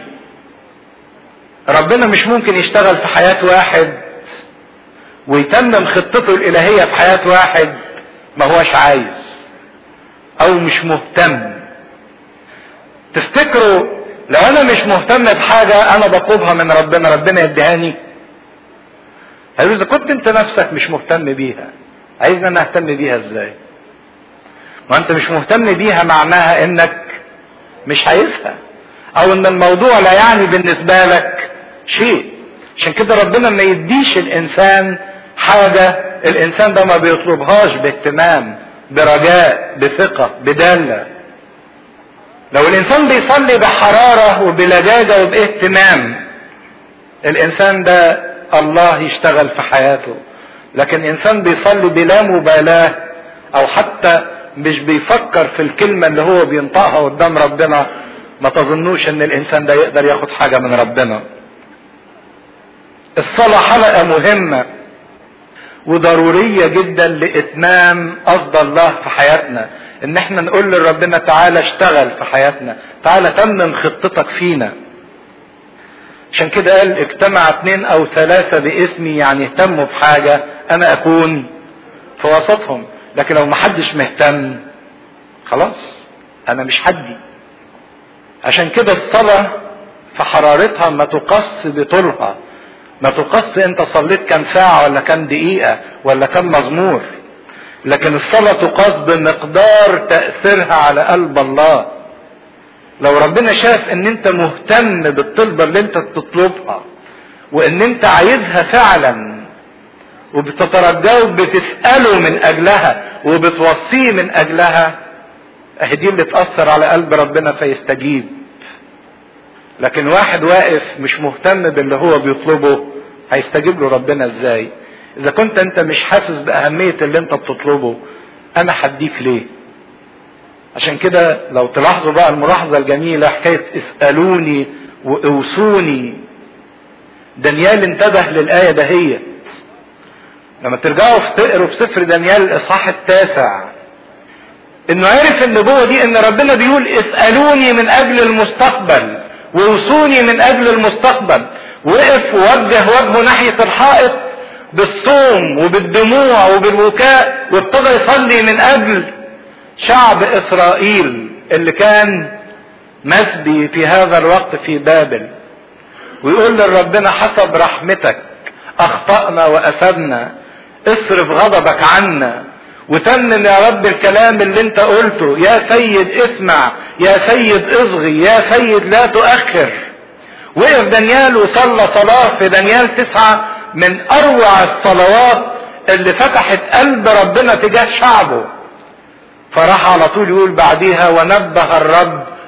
ربنا مش ممكن يشتغل في حياة واحد ويتمم خطته الالهية في حياة واحد ما هوش عايز او مش مهتم. تفتكروا لو انا مش مهتم بحاجة انا بطلبها من ربنا، ربنا يديهاني؟ هل اذا كنت انت نفسك مش مهتم بيها عايزنا انا اهتم بيها ازاي؟ ما انت مش مهتم بيها معناها انك مش عايزها، او ان الموضوع لا يعني بالنسبة لك شيء. عشان كده ربنا ما يديش الانسان حاجة الانسان ده ما بيطلبهاش باهتمام، برجاء، بثقة، بدالة. لو الانسان بيصلي بحرارة وبلجاجة وباهتمام، الانسان ده الله يشتغل في حياته. لكن انسان بيصلي بلا مبالاة او حتى مش بيفكر في الكلمة اللي هو بينطقها قدام ربنا، ما تظنوش ان الانسان ده يقدر ياخد حاجة من ربنا. الصلاة حلقة مهمة وضرورية جدا لاتمام قصد الله في حياتنا، ان احنا نقول لربنا تعالى اشتغل في حياتنا، تعالى تمم خطتك فينا. عشان كده قال اجتمع 2 أو 3 باسمي، يعني اهتموا بحاجة انا اكون في وسطهم. لكن لو محدش مهتم خلاص انا مش حدي. عشان كده الصلاة في حرارتها ما تقص بطولها، ما تقص انت صليت كام ساعة ولا كام دقيقة ولا كام مزمور، لكن الصلاة تقص بمقدار تأثيرها على قلب الله. لو ربنا شاف ان انت مهتم بالطلبة اللي انت بتطلبها وان انت عايزها فعلا وبتترجاه وبتسأله من اجلها وبتوصيه من اجلها، دي اللي تأثر على قلب ربنا فيستجيب. لكن واحد واقف مش مهتم باللي هو بيطلبه هيستجيب له ربنا ازاي؟ اذا كنت انت مش حاسس باهمية اللي انت بتطلبه انا هديك ليه؟ عشان كده لو تلاحظوا بقى الملاحظة الجميلة حكاية اسألوني واوصوني، دانيال انتبه للآية دهيت. لما ترجعوا تقروا في سفر دانيال الاصحاح 9 انه عرف النبوة دي ان ربنا بيقول اسألوني من اجل المستقبل ووصوني من اجل المستقبل. وقف ووجه وجهه ناحية الحائط بالصوم وبالدموع وبالبكاء وابتدى يصلي من اجل شعب اسرائيل اللي كان مسبي في هذا الوقت في بابل، ويقول لربنا حسب رحمتك اخطأنا واسدنا، اصرف غضبك عنا وتمم يا رب الكلام اللي انت قلته. يا سيد اسمع، يا سيد اصغي، يا سيد لا تؤخر. وقف دانيال وصلى صلاة في دانيال 9 من اروع الصلوات اللي فتحت قلب ربنا تجاه شعبه. فراح على طول يقول بعديها ونبه الرب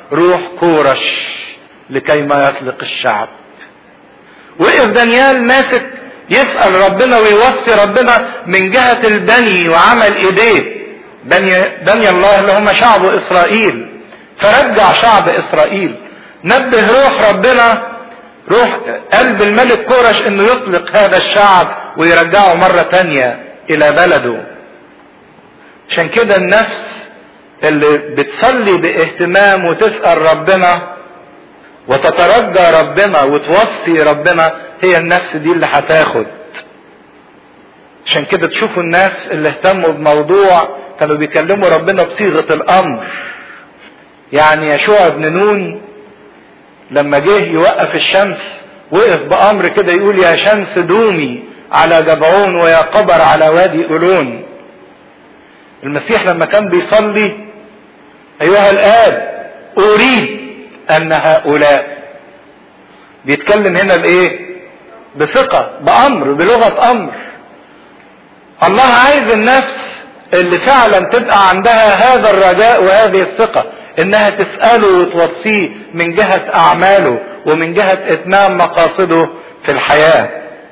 روح كورش لكي ما يطلق الشعب. وقف دانيال ماسك يسأل ربنا ويوصي ربنا من جهة البني وعمل ايديه بني الله اللي هم شعب اسرائيل، فرجع شعب اسرائيل. نبه روح ربنا، روح قلب الملك كورش انه يطلق هذا الشعب ويرجعه مرة تانية الى بلده. عشان كده النفس اللي بتصلي باهتمام وتسأل ربنا وتترجى ربنا وتوصي ربنا هي النفس دي اللي هتاخد. عشان كده تشوفوا الناس اللي اهتموا بموضوع كانوا بيكلموا ربنا بصيغة الامر. يعني يشوع بن نون لما جه يوقف الشمس وقف بامر كده يقول يا شمس دومي على جبعون ويا قبر على وادي أولون. المسيح لما كان بيصلي ايها الآب اريد ان هؤلاء، بيتكلم هنا بايه؟ بثقة، بامر، بلغة امر. الله عايز النفس اللي فعلا تبقى عندها هذا الرجاء وهذه الثقة انها تسأله وتوصيه من جهة اعماله ومن جهة اتمام مقاصده في الحياة.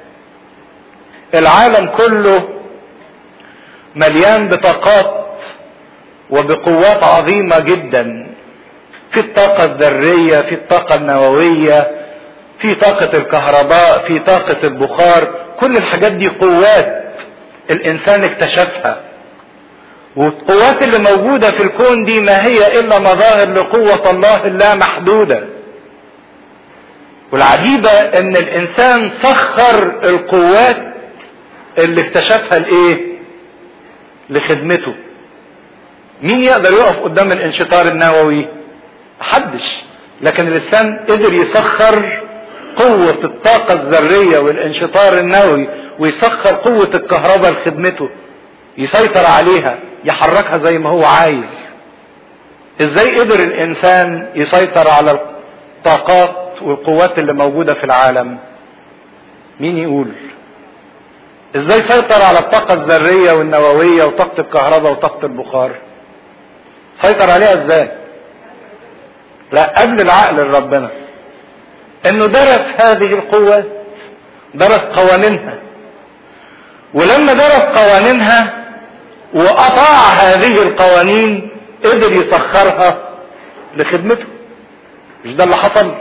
العالم كله مليان بطاقات وبقوات عظيمة جدا، في الطاقة الذرية، في الطاقة النووية، في طاقة الكهرباء، في طاقة البخار. كل الحاجات دي قوات الانسان اكتشفها، والقوات اللي موجودة في الكون دي ما هي الا مظاهر لقوة الله اللامحدودة. والعجيبة ان الانسان سخر القوات اللي اكتشفها لايه؟ لخدمته. مين يقدر يقف قدام الانشطار النووي؟ محدش. لكن الانسان قدر يسخر قوة الطاقة الذرية والانشطار النووي، ويسخر قوة الكهرباء لخدمته، يسيطر عليها، يحركها زي ما هو عايز. ازاي قدر الانسان يسيطر على الطاقات والقوات اللي موجودة في العالم؟ مين يقول؟ ازاي سيطر على الطاقة الذرية والنووية وطاقة الكهرباء وطاقة البخار؟ سيطر عليها ازاي؟ لا، قبل العقل ربنا انه درس هذه القوات، درس قوانينها، ولما درس قوانينها واطاع هذه القوانين قدر يسخرها لخدمته. مش ده اللي حصل؟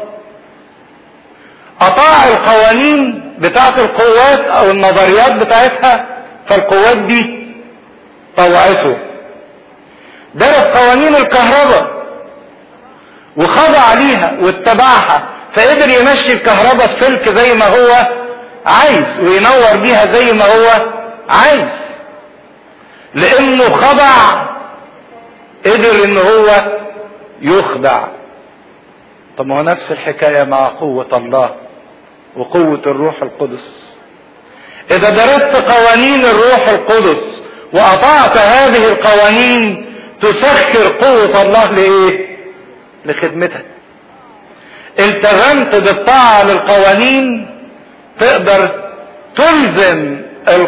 اطاع القوانين بتاعت القوات او النظريات بتاعتها، فالقوات دي طوعته. درس قوانين الكهرباء وخضع ليها واتبعها، فقدر يمشي الكهرباء في سلك زي ما هو عايز وينور بيها زي ما هو عايز، لانه خضع قدر ان هو يخضع. طب ما هو نفس الحكاية مع قوة الله وقوة الروح القدس. اذا درست قوانين الروح القدس واطعت هذه القوانين تسخر قوة الله لايه؟ لخدمتك. التزمت بالطاعة للقوانين تقدر تلزم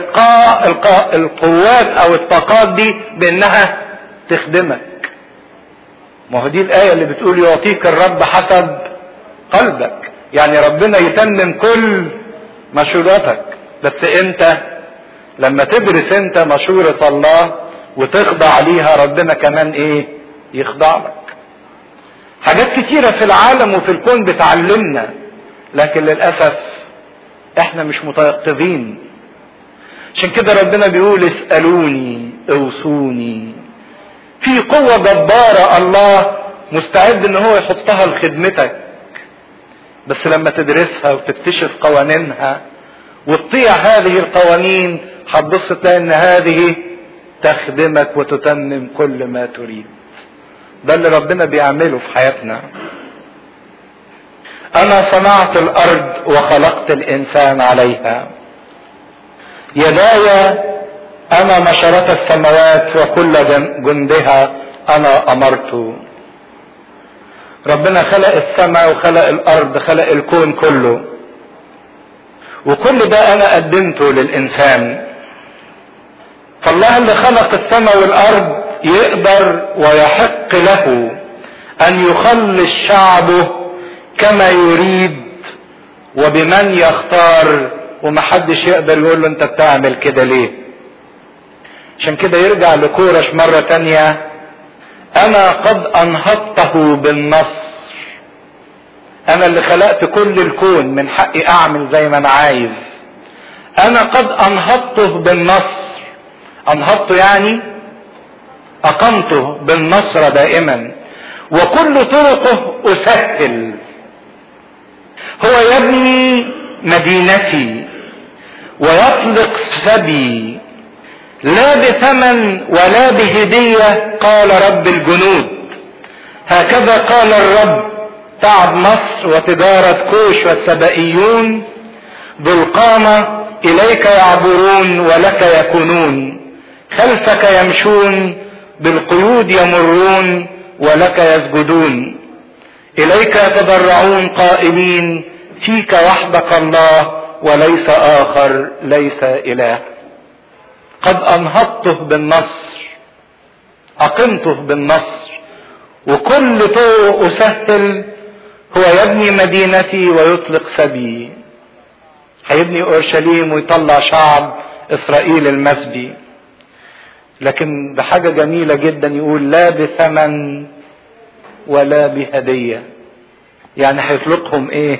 القوات او الطاقات دي بانها تخدمك. ما هو دي الآية اللي بتقول يعطيك الرب حسب قلبك، يعني ربنا يتمم كل مشوراتك، بس انت لما تدرس انت مشورة الله وتخضع ليها ربنا كمان ايه؟ يخضع لك. حاجات كتيرة في العالم وفي الكون بتعلمنا، لكن للأسف احنا مش متيقظين. عشان كده ربنا بيقول اسألوني اوصوني. في قوة جبارة الله مستعد ان هو يحطها لخدمتك، بس لما تدرسها وتكتشف قوانينها وتطيع هذه القوانين هتبص تلاقي ان هذه تخدمك وتتمم كل ما تريد. ده اللي ربنا بيعمله في حياتنا. انا صنعت الارض وخلقت الانسان عليها، يداي انا نشرت السماوات وكل جندها انا امرت. ربنا خلق السماء وخلق الارض، خلق الكون كله، وكل ده انا قدمته للانسان. فالله اللي خلق السماء والارض يقدر ويحق له ان يخلص شعبه كما يريد وبمن يختار، ومحدش يقدر يقول له انت بتعمل كده ليه. عشان كده يرجع لكورش مرة تانية: انا قد انهضته بالنصر، انا اللي خلقت كل الكون، من حقي اعمل زي ما انا عايز. انا قد انهضته بالنصر، انهضته يعني اقمته بالنصر دائما، وكل طرقه اسهل. هو يبني مدينتي ويطلق سبي، لا بثمن ولا بهدية، قال رب الجنود. هكذا قال الرب: تعب مصر وتجارة كوش والسبائيون بالقامة إليك يعبرون ولك يكونون، خلفك يمشون بالقيود يمرون ولك يسجدون، إليك يتضرعون قائلين: فيك وحدك الله وليس آخر، ليس إله. قد أنهضته بالنصر، أقمته بالنصر، وكل طرق أسهل. هو يبني مدينتي ويطلق سبي، هيبني أورشليم ويطلع شعب إسرائيل المسبي. لكن بحاجة جميلة جدا يقول: لا بثمن ولا بهدية. يعني هيطلقهم ايه؟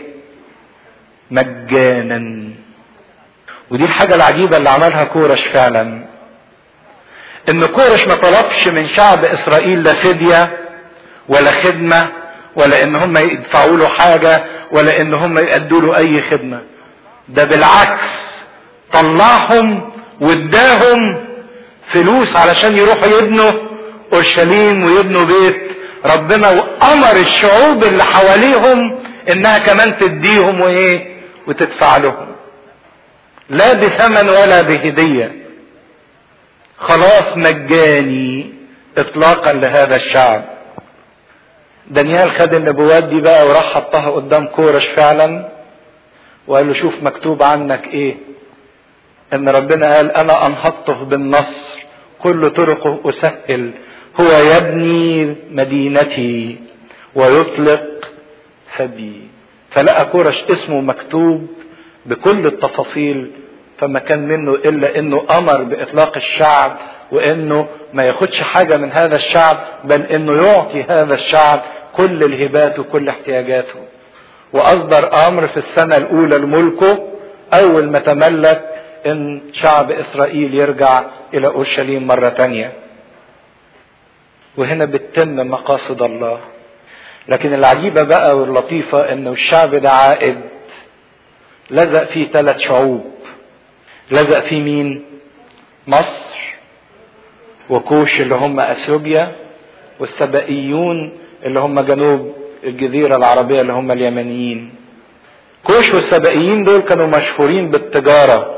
مجانا. ودي الحاجة العجيبة اللي عملها كورش فعلا، ان كورش ما طلبش من شعب اسرائيل لا فدية ولا خدمة، ولا ان هم يدفعوا له حاجة، ولا ان هم يأدوا له اي خدمة. ده بالعكس، طلعهم واداهم فلوس علشان يروحوا يبنوا اورشليم ويبنوا بيت ربنا، وامر الشعوب اللي حواليهم انها كمان تديهم وايه وتدفع لهم. لا بثمن ولا بهدية، خلاص مجاني اطلاقا لهذا الشعب. دانيال خد النبوات دي بقى وراح حطها قدام كورش فعلا، وقال له: شوف مكتوب عنك ايه، ان ربنا قال: انا انهضته بالنصر، كل طرقه اسهل. هو يبني مدينتي ويطلق سبي. فلقى كورش اسمه مكتوب بكل التفاصيل، فما كان منه الا انه امر باطلاق الشعب، وانه ما ياخدش حاجة من هذا الشعب، بل انه يعطي هذا الشعب كل الهبات وكل احتياجاته. واصدر امر في السنة الاولى لملكه اول ما تملك ان شعب اسرائيل يرجع الى اورشليم مرة تانية. وهنا بتتم مقاصد الله. لكن العجيبة بقى واللطيفة انه الشعب ده عائد لزق فيه 3 شعوب. لزق فيه مين؟ مصر وكوش اللي هم اثيوبيا، والسبائيون اللي هم جنوب الجزيرة العربية اللي هم اليمنيين. كوش والسبائيين دول كانوا مشهورين بالتجارة،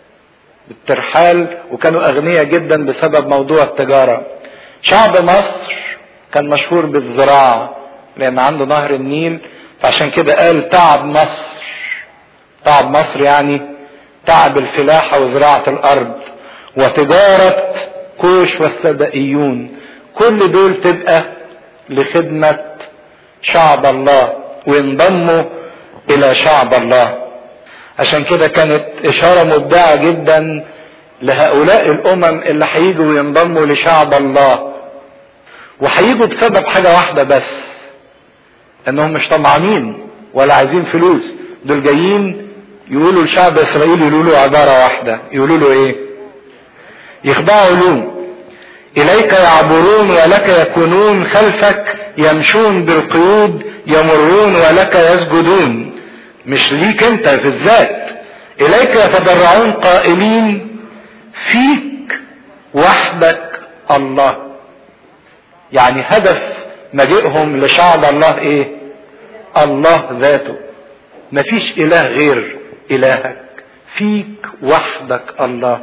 بالترحال، وكانوا اغنياء جدا بسبب موضوع التجارة. شعب مصر كان مشهور بالزراعة لان عنده نهر النيل، فعشان كده قال تعب مصر. تعب مصر يعني تعب الفلاحة وزراعة الارض. وتجارة كوش والسبائيون، كل دول تبقى لخدمة شعب الله وينضموا الى شعب الله. عشان كده كانت اشارة مبدعة جدا لهؤلاء الامم اللي هيجوا وينضموا لشعب الله. وهيجوا بسبب حاجة واحدة بس، انهم مش طمعانين ولا عايزين فلوس. دول جايين يقولوا لشعب اسرائيل، يقولوا له عبارة واحدة، يقولوا له ايه؟ يخضعوا له. اليك يعبرون ولك يكونون، خلفك يمشون بالقيود يمرون ولك يسجدون. مش ليك انت في الذات. اليك يتضرعون قائلين: فيك وحدك الله. يعني هدف مجيئهم لشعب الله ايه؟ الله ذاته. مفيش اله غير الهك، فيك وحدك الله.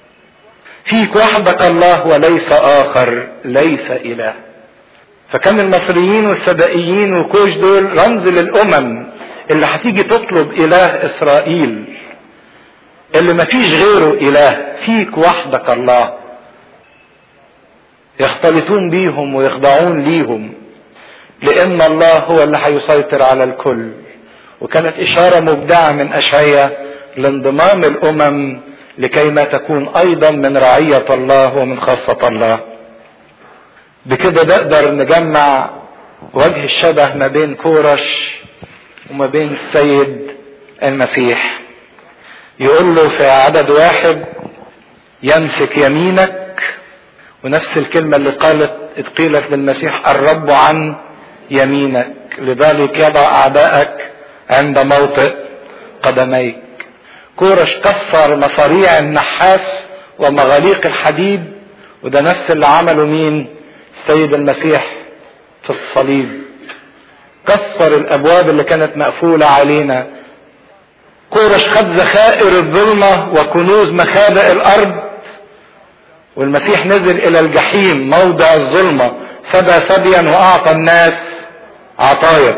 فيك وحدك الله وليس اخر، ليس اله. فكان المصريين والسبائيين وكوش دول رمز للامم اللي هتيجي تطلب اله اسرائيل، اللي مفيش غيره اله. فيك وحدك الله. يختلطون بيهم ويخضعون ليهم. لان الله هو اللي هيسيطر على الكل. وكانت اشارة مبدعة من اشعياء لانضمام الامم لكي ما تكون ايضا من رعية الله ومن خاصة الله. بكده نقدر نجمع وجه الشبه ما بين كورش وما بين السيد المسيح. يقول له في عدد 1 يمسك يمينك، ونفس الكلمة اللي قيلت للمسيح الرب عن يمينك لذلك يضع أعدائك عند موطئ قدميك. كورش كسر مصاريع النحاس ومغاليق الحديد، وده نفس اللي عمله مين؟ السيد المسيح في الصليب. كسر الابواب اللي كانت مقفولة علينا. كورش خد ذخائر الظلمة وكنوز مخابئ الارض، والمسيح نزل الى الجحيم موضع الظلمة، سبى سبيا واعطى الناس عطايا.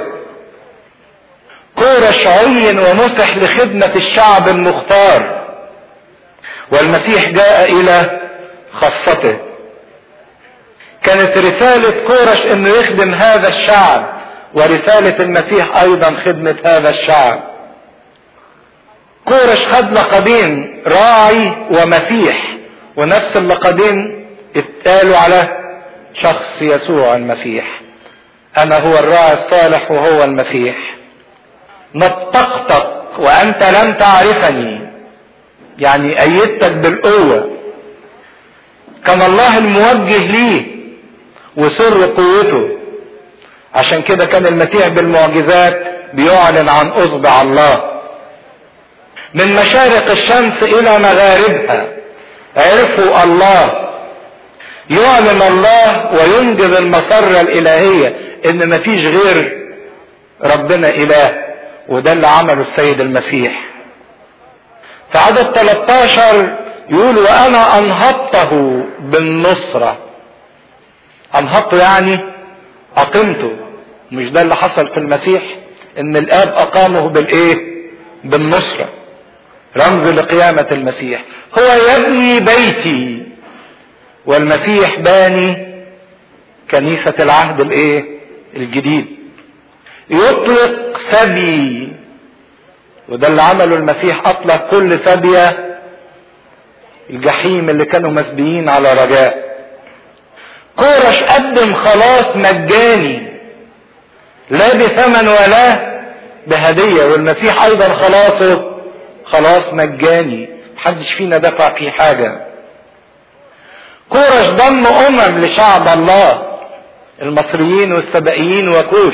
كورش عين ومسح لخدمة الشعب المختار، والمسيح جاء الى خاصته. كانت رسالة كورش انه يخدم هذا الشعب، ورسالة المسيح ايضا خدمة هذا الشعب. كورش خد لقبين، راعي ومسيح، ونفس اللقبين اتقالوا على شخص يسوع المسيح. انا هو الراعي الصالح وهو المسيح. نطقتك وانت لم تعرفني، يعني ايدتك بالقوة. كان الله الموجه ليه وسر قوته. عشان كده كان المسيح بالمعجزات بيعلن عن اصبع الله. من مشارق الشمس الى مغاربها عرفوا الله. يعلن الله وينجز المسرة الالهية ان مفيش غير ربنا اله، وده اللي عمله السيد المسيح. في عدد 13 يقول وانا انهضته بالنصرة. انهضته يعني اقمته. مش ده اللي حصل في المسيح؟ ان الاب اقامه بالايه؟ بالنصرة، رمز لقيامة المسيح. هو يبني بيتي، والمسيح باني كنيسة العهد الايه؟ الجديد. يطلق سبي، وده اللي عمله المسيح، اطلق كل سبية الجحيم اللي كانوا مسبيين على رجاء. كورش قدم خلاص مجاني لا بثمن ولا بهدية، والمسيح ايضا خلاصه خلاص مجاني، محدش فينا دفع فيه حاجة. كورش ضم لشعب الله، المصريين والسبائيين وكوش.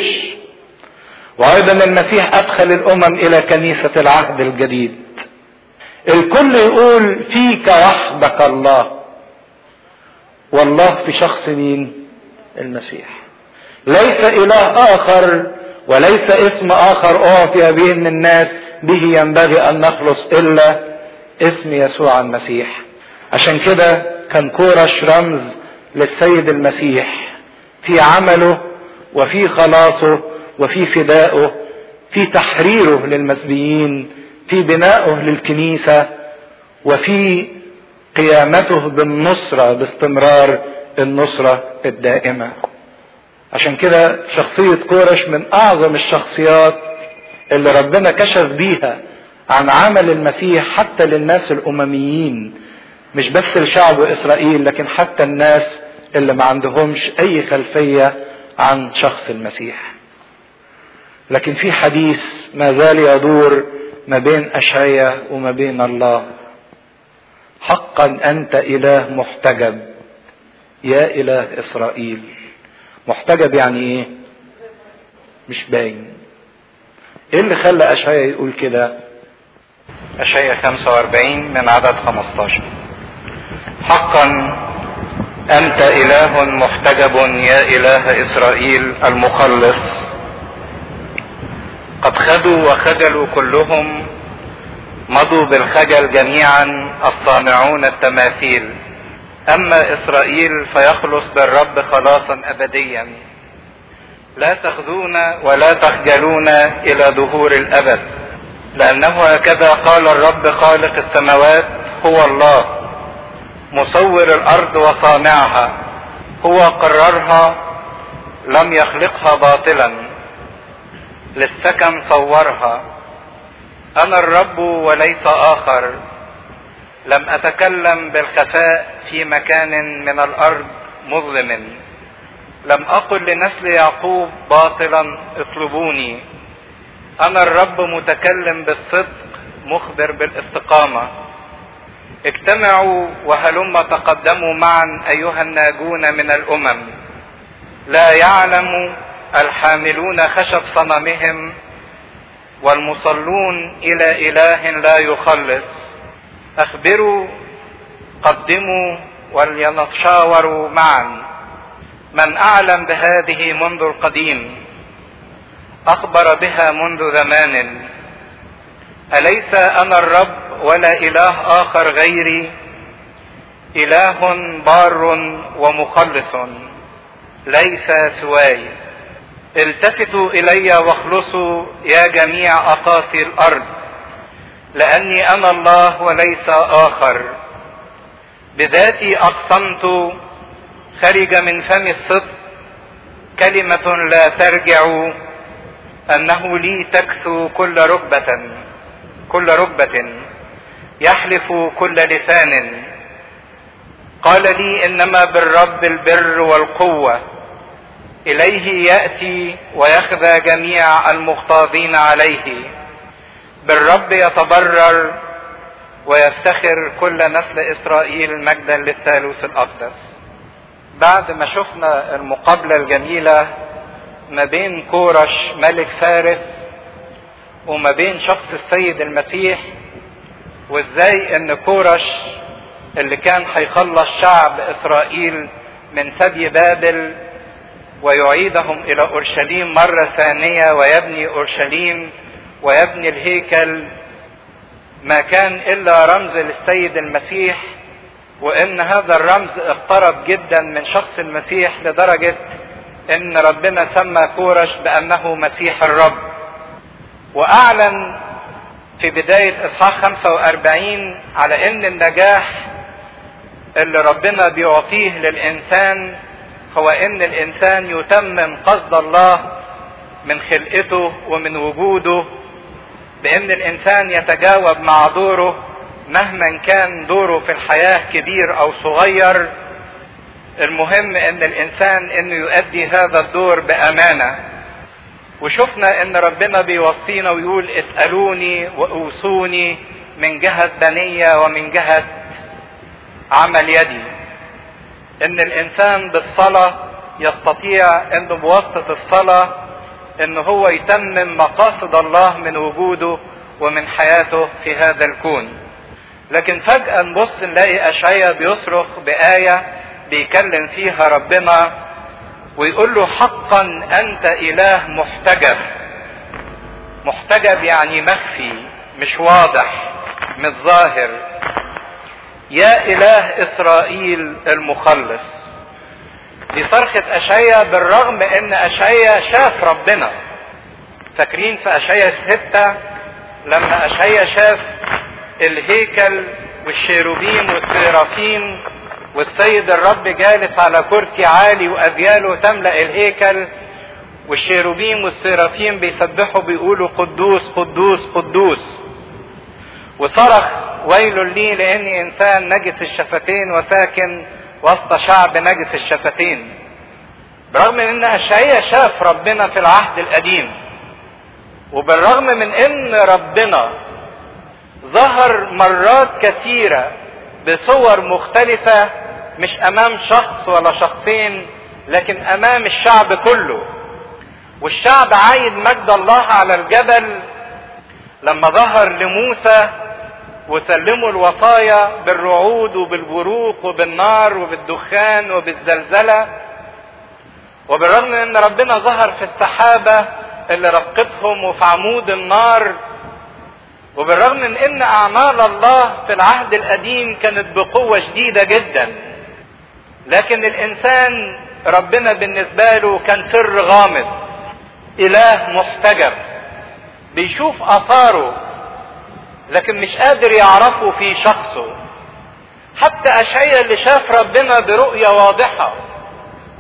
وايضا المسيح ادخل الامم الى كنيسة العهد الجديد. الكل يقول فيك وحدك الله، والله في شخص مين؟ المسيح. ليس اله اخر وليس اسم اخر اعطي به من الناس به ينبغي ان نخلص الا اسم يسوع المسيح. عشان كده كان كورش رمز للسيد المسيح في عمله وفي خلاصه وفي فدائه، في تحريره للمسبيين، في بنائه للكنيسة، وفي قيامته بالنصرة باستمرار، النصرة الدائمة. عشان كده شخصية كورش من اعظم الشخصيات اللي ربنا كشف بيها عن عمل المسيح حتى للناس الامميين، مش بس لشعب اسرائيل، لكن حتى الناس اللي ما عندهمش اي خلفية عن شخص المسيح. لكن في حديث ما زال يدور ما بين اشعياء وما بين الله. حقا انت اله محتجب يا اله اسرائيل. محتجب يعني ايه؟ مش باين. ايه اللي خلى اشعياء يقول كده؟ اشعياء 45 من عدد 15. حقا انت اله محتجب يا اله اسرائيل المخلص. قد خدوا وخجلوا كلهم، مضوا بالخجل جميعا الصانعون التماثيل. اما اسرائيل فيخلص بالرب خلاصا ابديا. لا تخزون ولا تخجلون الى ظهور الابد، لانه هكذا قال الرب خالق السماوات، هو الله مصور الارض وصانعها، هو قررها لم يخلقها باطلا، للسكن صورها. أنا الرب وليس آخر، لم أتكلم بالخفاء في مكان من الأرض مظلم. لم أقل لنسل يعقوب باطلا اطلبوني. أنا الرب متكلم بالصدق مخبر بالاستقامة. اجتمعوا وهلم تقدموا معا أيها الناجون من الأمم. لا يعلم الحاملون خشب صنمهم والمصلون إلى إله لا يخلص. أخبروا، قدموا، وليتشاوروا معا. من أعلم بهذه منذ القديم، أخبر بها منذ زمان. أليس أنا الرب ولا إله آخر غيري؟ إله بار ومخلص ليس سواي. التفتوا إلي واخلصوا يا جميع أقاصي الأرض، لأني أنا الله وليس آخر. بذاتي أقسمت، خرج من فم الصدق كلمة لا ترجع، أنه لي تكسو كل ركبة يحلف كل لسان. قال لي إنما بالرب البر والقوة، إليه يأتي ويخذى جميع المغتاظين عليه. بالرب يتبرر ويفتخر كل نسل إسرائيل مجدا للثالوث الأقدس. بعد ما شفنا المقابلة الجميلة ما بين كورش ملك فارس وما بين شخص السيد المسيح، وازاي ان كورش اللي كان هيخلص شعب اسرائيل من سبي بابل ويعيدهم الى اورشليم مرة ثانية، ويبني اورشليم ويبني الهيكل، ما كان الا رمز للسيد المسيح، وان هذا الرمز اقترب جدا من شخص المسيح لدرجة ان ربنا سمى كورش بانه مسيح الرب. واعلن في بداية اصحاح 45 على ان النجاح اللي ربنا بيعطيه للانسان هو ان الانسان يتمم قصد الله من خلقته ومن وجوده، بان الانسان يتجاوب مع دوره مهما كان دوره في الحياة كبير او صغير. المهم ان الانسان انه يؤدي هذا الدور بامانة. وشفنا ان ربنا بيوصينا ويقول اسألوني واوصوني من جهة بنية ومن جهة عمل يدي. ان الانسان بالصلاة يستطيع انه بواسطة الصلاة انه هو يتمم مقاصد الله من وجوده ومن حياته في هذا الكون. لكن فجأة نبص نلاقي اشعياء بيصرخ بآية بيكلم فيها ربنا ويقول له حقا انت اله محتجب. محتجب يعني مخفي، مش واضح، مش ظاهر. يا اله اسرائيل المخلص. دي صرخة اشعياء بالرغم ان اشعياء شاف ربنا. فاكرين في اشعياء 6 لما اشعياء شاف الهيكل والشيروبيم والسيرافيم والسيد الرب جالس على كرسي عالي واذياله تملأ الهيكل، والشيروبيم والسيرافيم بيسبحوا بيقولوا قدوس قدوس قدوس، وصرخ ويل لي لاني انسان نجس الشفتين وساكن وسط شعب نجس الشفتين. برغم ان اشعياء شاف ربنا في العهد القديم، وبالرغم من ان ربنا ظهر مرات كثيرة بصور مختلفة، مش امام شخص ولا شخصين لكن امام الشعب كله. والشعب عايد مجد الله على الجبل لما ظهر لموسى وسلموا الوصايا بالرعود وبالبروق وبالنار وبالدخان وبالزلزلة. وبالرغم من ان ربنا ظهر في السحابة اللي رقتهم وفي عمود النار، وبالرغم من ان اعمال الله في العهد القديم كانت بقوة شديدة جدا، لكن الانسان ربنا بالنسبة له كان سر غامض، اله محتجب بيشوف اثاره لكن مش قادر يعرفه في شخصه. حتى اشعياء اللي شاف ربنا برؤية واضحة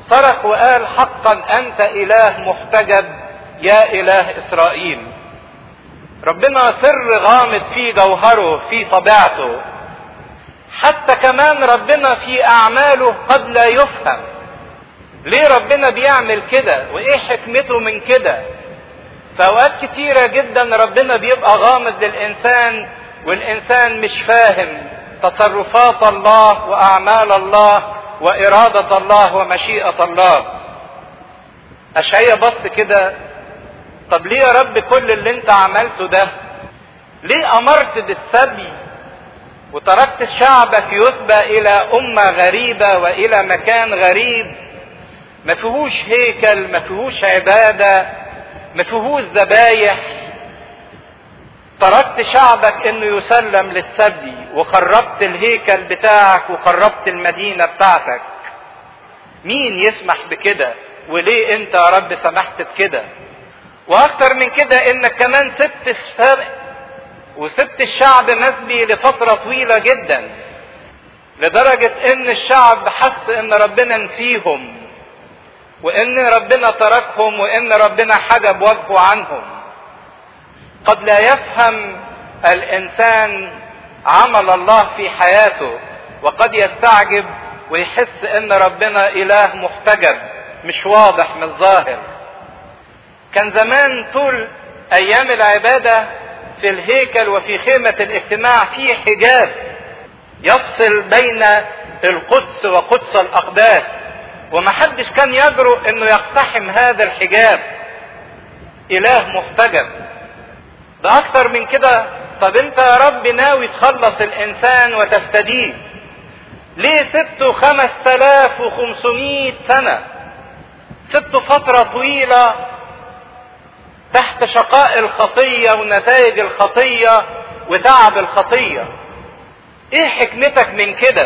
صرخ وقال حقا انت اله محتجب يا اله اسرائيل. ربنا سر غامض في جوهره في طبيعته، حتى كمان ربنا في اعماله قد لا يفهم. ليه ربنا بيعمل كده وايه حكمته من كده؟ فاوقات كتيرة جدا ربنا بيبقى غامض للانسان والانسان مش فاهم تصرفات الله واعمال الله وارادة الله ومشيئة الله. اشعياء بص كده، طب ليه يا رب كل اللي انت عملته ده؟ ليه امرت بالسبي وتركت شعبك يسبى الى امة غريبة والى مكان غريب ما فيهوش هيكل، ما فيهوش عبادة، ما فيهوش ذبايح؟ تركت شعبك انه يسلم للسبي وخربت الهيكل بتاعك وخربت المدينة بتاعتك. مين يسمح بكده؟ وليه انت يا رب سمحت بكده؟ واكتر من كده انك كمان سبت السبق وسبت الشعب مسبي لفترة طويلة جدا، لدرجة ان الشعب حس ان ربنا نسيهم وان ربنا تركهم وان ربنا حجب وجهه عنهم. قد لا يفهم الانسان عمل الله في حياته، وقد يستعجب ويحس ان ربنا اله محتجب مش واضح مش ظاهر. كان زمان طول ايام العبادة في الهيكل وفي خيمة الاجتماع في حجاب يفصل بين القدس وقدس الاقداس، ومحدش كان يجرؤ انه يقتحم هذا الحجاب. اله محتجب. ده اكتر من كده، طب انت يا رب ناوي تخلص الانسان وتفتديه، ليه سبته 5500 سنة؟ سبته فترة طويلة تحت شقاء الخطية ونتائج الخطية وتعب الخطية. ايه حكمتك من كده؟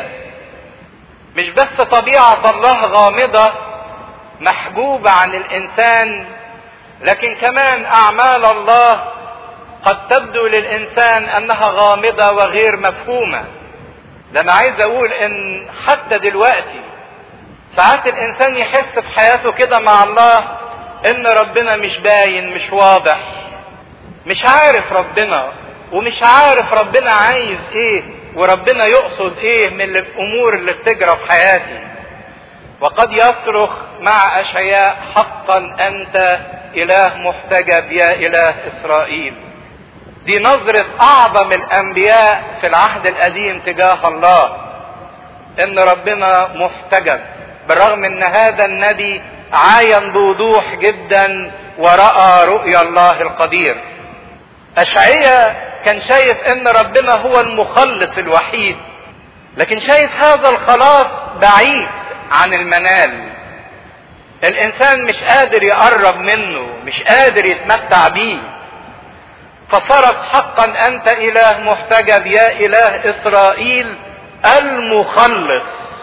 مش بس طبيعة الله غامضة محجوبة عن الانسان، لكن كمان اعمال الله قد تبدو للانسان انها غامضة وغير مفهومة. ده انا عايز اقول ان حتى دلوقتي ساعات الانسان يحس في حياته كده مع الله ان ربنا مش باين مش واضح، مش عارف ربنا ومش عارف ربنا عايز ايه وربنا يقصد ايه من الامور اللي بتجرى في حياتي. وقد يصرخ مع اشعياء حقا انت اله محتجب يا اله اسرائيل. دي نظرة اعظم الانبياء في العهد القديم تجاه الله، ان ربنا محتجب، بالرغم ان هذا النبي عاين بوضوح جدا ورأى رؤيا الله القدير. اشعياء كان شايف ان ربنا هو المخلص الوحيد، لكن شايف هذا الخلاص بعيد عن المنال. الانسان مش قادر يقرب منه، مش قادر يتمتع بيه. فصرخ حقا انت اله محتجب يا اله اسرائيل المخلص.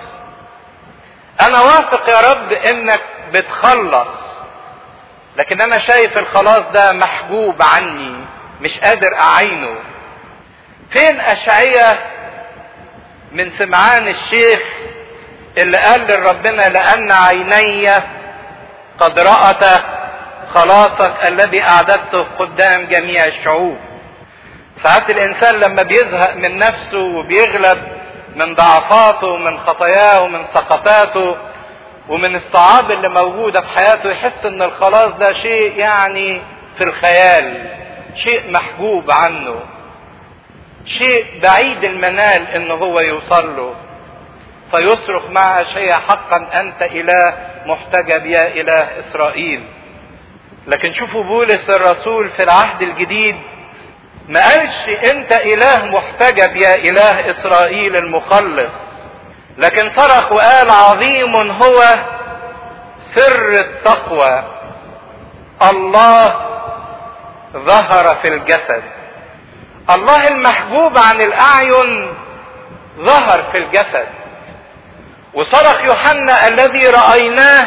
انا واثق يا رب انك بتخلص، لكن انا شايف الخلاص ده محجوب عني، مش قادر اعينه. فين اشعياء من سمعان الشيخ اللي قال لربنا لان عيني قد رأت خلاصك الذي اعددته قدام جميع الشعوب؟ ساعات الانسان لما بيزهق من نفسه وبيغلب من ضعفاته ومن خطاياه ومن سقطاته ومن الصعاب اللي موجودة في حياته يحس ان الخلاص ده شيء يعني في الخيال، شيء محجوب عنه، شيء بعيد المنال ان هو يوصل له. فيصرخ مع اشعياء حقا انت اله محتجب يا اله اسرائيل. لكن شوفوا بولس الرسول في العهد الجديد ما قالش انت اله محتجب يا اله اسرائيل المخلص، لكن صرخ وقال عظيم هو سر التقوى، الله ظهر في الجسد. الله المحجوب عن الاعين ظهر في الجسد. وصرخ يوحنا الذي رأيناه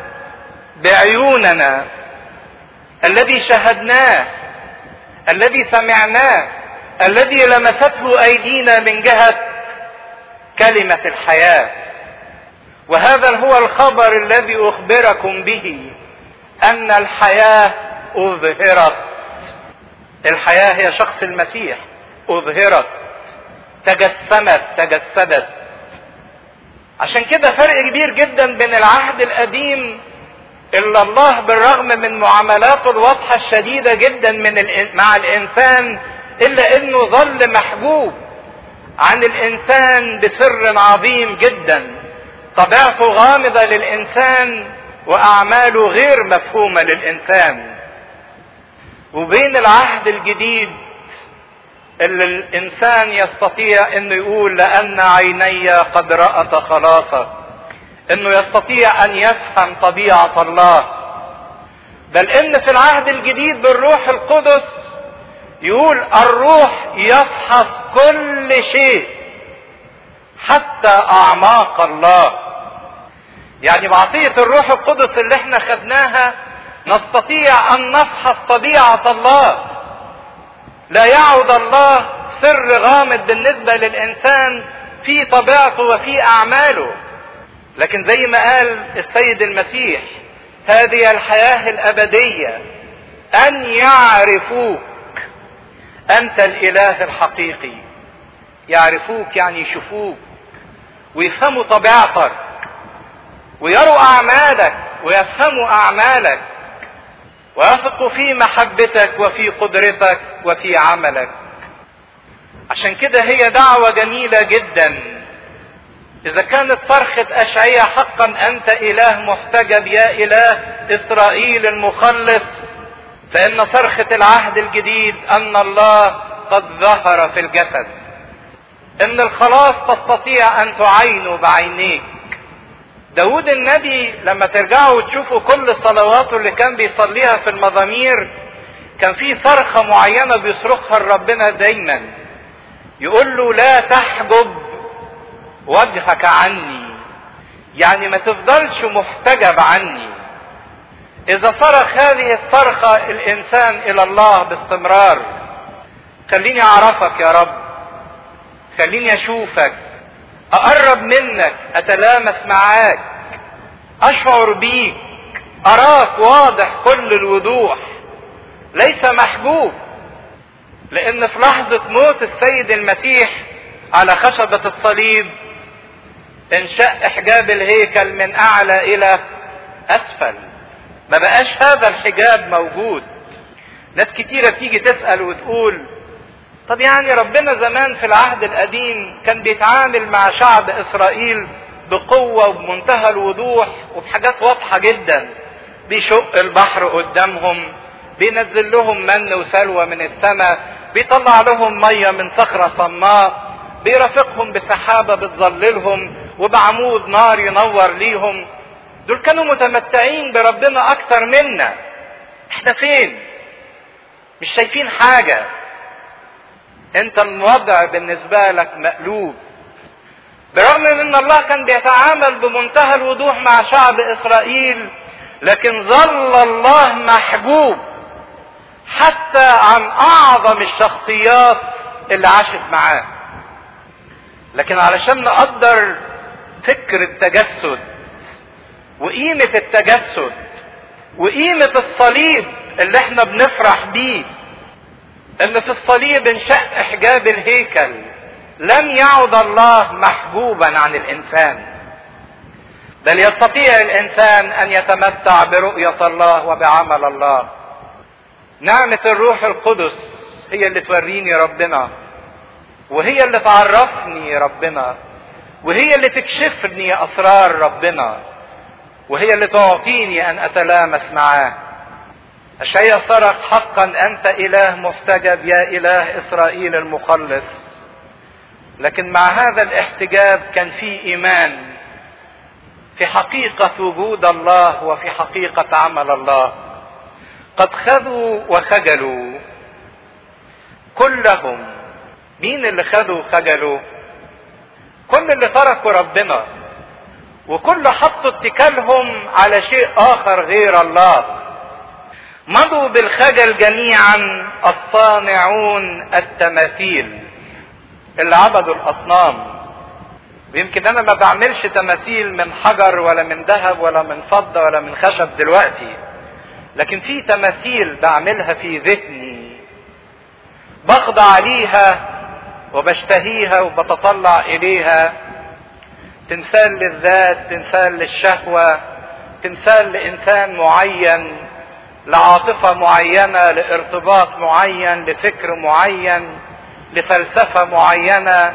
بعيوننا، الذي شهدناه، الذي سمعناه، الذي لمسته ايدينا من جهة كلمة الحياة. وهذا هو الخبر الذي اخبركم به، ان الحياة اظهرت. الحياة هي شخص المسيح، اظهرت، تجسدت. عشان كده فرق كبير جدا بين العهد القديم اللي الله بالرغم من معاملاته الواضحة الشديدة جدا مع الانسان، الا انه ظل محجوب عن الانسان بسر عظيم جدا، طبيعته غامضة للانسان واعماله غير مفهومة للانسان. وبين العهد الجديد اللي الانسان يستطيع انه يقول لان عيني قد رأت خلاصك، انه يستطيع ان يفهم طبيعة الله. بل ان في العهد الجديد بالروح القدس يقول الروح يفحص كل شيء حتى اعماق الله. يعني بعطية الروح القدس اللي احنا خدناها نستطيع ان نفحص طبيعة الله. لا يعود الله سر غامض بالنسبة للانسان في طبيعته وفي اعماله، لكن زي ما قال السيد المسيح هذه الحياة الابدية ان يعرفوك انت الاله الحقيقي. يعرفوك يعني يشوفوك ويفهموا طبيعتك ويروا اعمالك ويفهموا اعمالك ويثقوا في محبتك وفي قدرتك وفي عملك. عشان كده هي دعوة جميلة جدا. اذا كانت صرخة اشعياء حقا انت اله محتجب يا اله اسرائيل المخلص، فان صرخة العهد الجديد ان الله قد ظهر في الجسد، ان الخلاص تستطيع ان تعينه بعينيك. داود النبي لما ترجعوا وتشوفوا كل صلواته اللي كان بيصليها في المزامير كان في صرخة معينة بيصرخها لربنا دايما، يقول له لا تحجب وجهك عني، يعني ما تفضلش محتجب عني. اذا صرخ هذه الصرخة الانسان الى الله باستمرار، خليني اعرفك يا رب، خليني اشوفك، اقرب منك، اتلامس معاك، اشعر بيك، اراك واضح كل الوضوح، ليس محجوب. لان في لحظة موت السيد المسيح على خشبة الصليب انشق حجاب الهيكل من اعلى الى اسفل، ما بقاش هذا الحجاب موجود. ناس كتيرة تيجي تسأل وتقول طب يعني ربنا زمان في العهد القديم كان بيتعامل مع شعب اسرائيل بقوة وبمنتهى الوضوح وبحاجات واضحة جدا، بيشق البحر قدامهم، بينزل لهم من وسلوى من السماء، بيطلع لهم مية من صخرة صماء، بيرافقهم بسحابة بتظللهم وبعمود نار ينور ليهم. دول كانوا متمتعين بربنا اكتر منا. احنا فين؟ مش شايفين حاجة. انت الوضع بالنسبة لك مقلوب. برغم من ان الله كان بيتعامل بمنتهى الوضوح مع شعب اسرائيل، لكن ظل الله محجوب حتى عن اعظم الشخصيات اللي عاشت معاه. لكن علشان نقدر فكر التجسد وقيمة التجسد وقيمة الصليب اللي احنا بنفرح بيه، ان في الصليب انشق حجاب الهيكل، لم يعد الله محجوبا عن الانسان، بل يستطيع الانسان ان يتمتع برؤية الله وبعمل الله. نعمة الروح القدس هي اللي توريني ربنا، وهي اللي تعرفني ربنا، وهي اللي تكشفني اسرار ربنا، وهي اللي تعطيني ان اتلامس معاه. اشعياء صرخ حقا انت اله محتجب يا اله اسرائيل المخلص. لكن مع هذا الاحتجاب كان في ايمان في حقيقة وجود الله وفي حقيقة عمل الله. قد خذوا وخجلوا كلهم. مين اللي خذوا وخجلوا؟ كل اللي تركوا ربنا، وكل حطوا اتكالهم على شيء اخر غير الله. مضوا بالخجل جميعا الصانعون التماثيل اللي عبدوا الاصنام. ويمكن انا ما بعملش تماثيل من حجر ولا من ذهب ولا من فضة ولا من خشب دلوقتي، لكن في تماثيل بعملها في ذهني بخضع ليها وبشتهيها وبتطلع اليها. تمثال للذات، تمثال للشهوة، تمثال لإنسان معين، لعاطفة معينة، لارتباط معين، لفكر معين، لفلسفة معينة،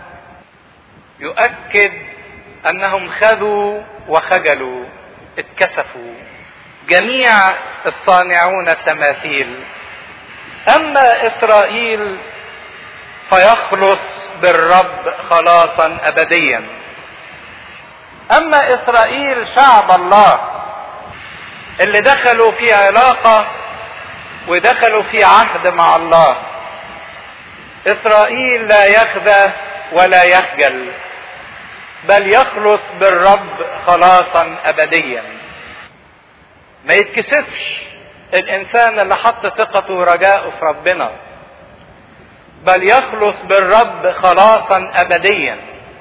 يؤكد أنهم خذوا وخجلوا، اتكسفوا. جميع الصانعون تماثيل، أما إسرائيل فيخلص بالرب خلاصا أبديا. أما إسرائيل شعب الله اللي دخلوا في علاقة ودخلوا في عهد مع الله، إسرائيل لا يخزى ولا يخجل، بل يخلص بالرب خلاصا أبديا. ما يتكسفش الإنسان اللي حط ثقته ورجاءه في ربنا، بل يخلص بالرب خلاصا أبديا.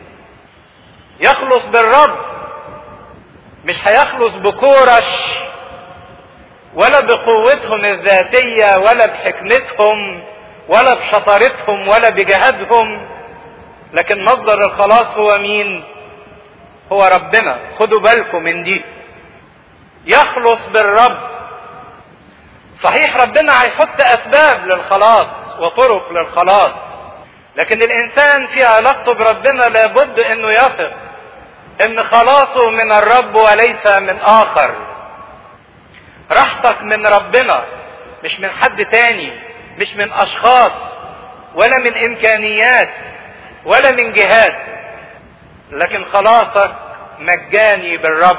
يخلص بالرب، مش هيخلص بكورش ولا بقوتهم الذاتية ولا بحكمتهم ولا بشطارتهم ولا بجهادهم، لكن مصدر الخلاص هو مين؟ هو ربنا. خدوا بالكم من دي. يخلص بالرب. صحيح ربنا هيحط أسباب للخلاص وطرق للخلاص، لكن الإنسان في علاقته بربنا لابد إنه يثق إن خلاصه من الرب وليس من آخر. راحتك من ربنا، مش من حد تاني، مش من أشخاص ولا من إمكانيات ولا من جهات، لكن خلاصك مجاني بالرب.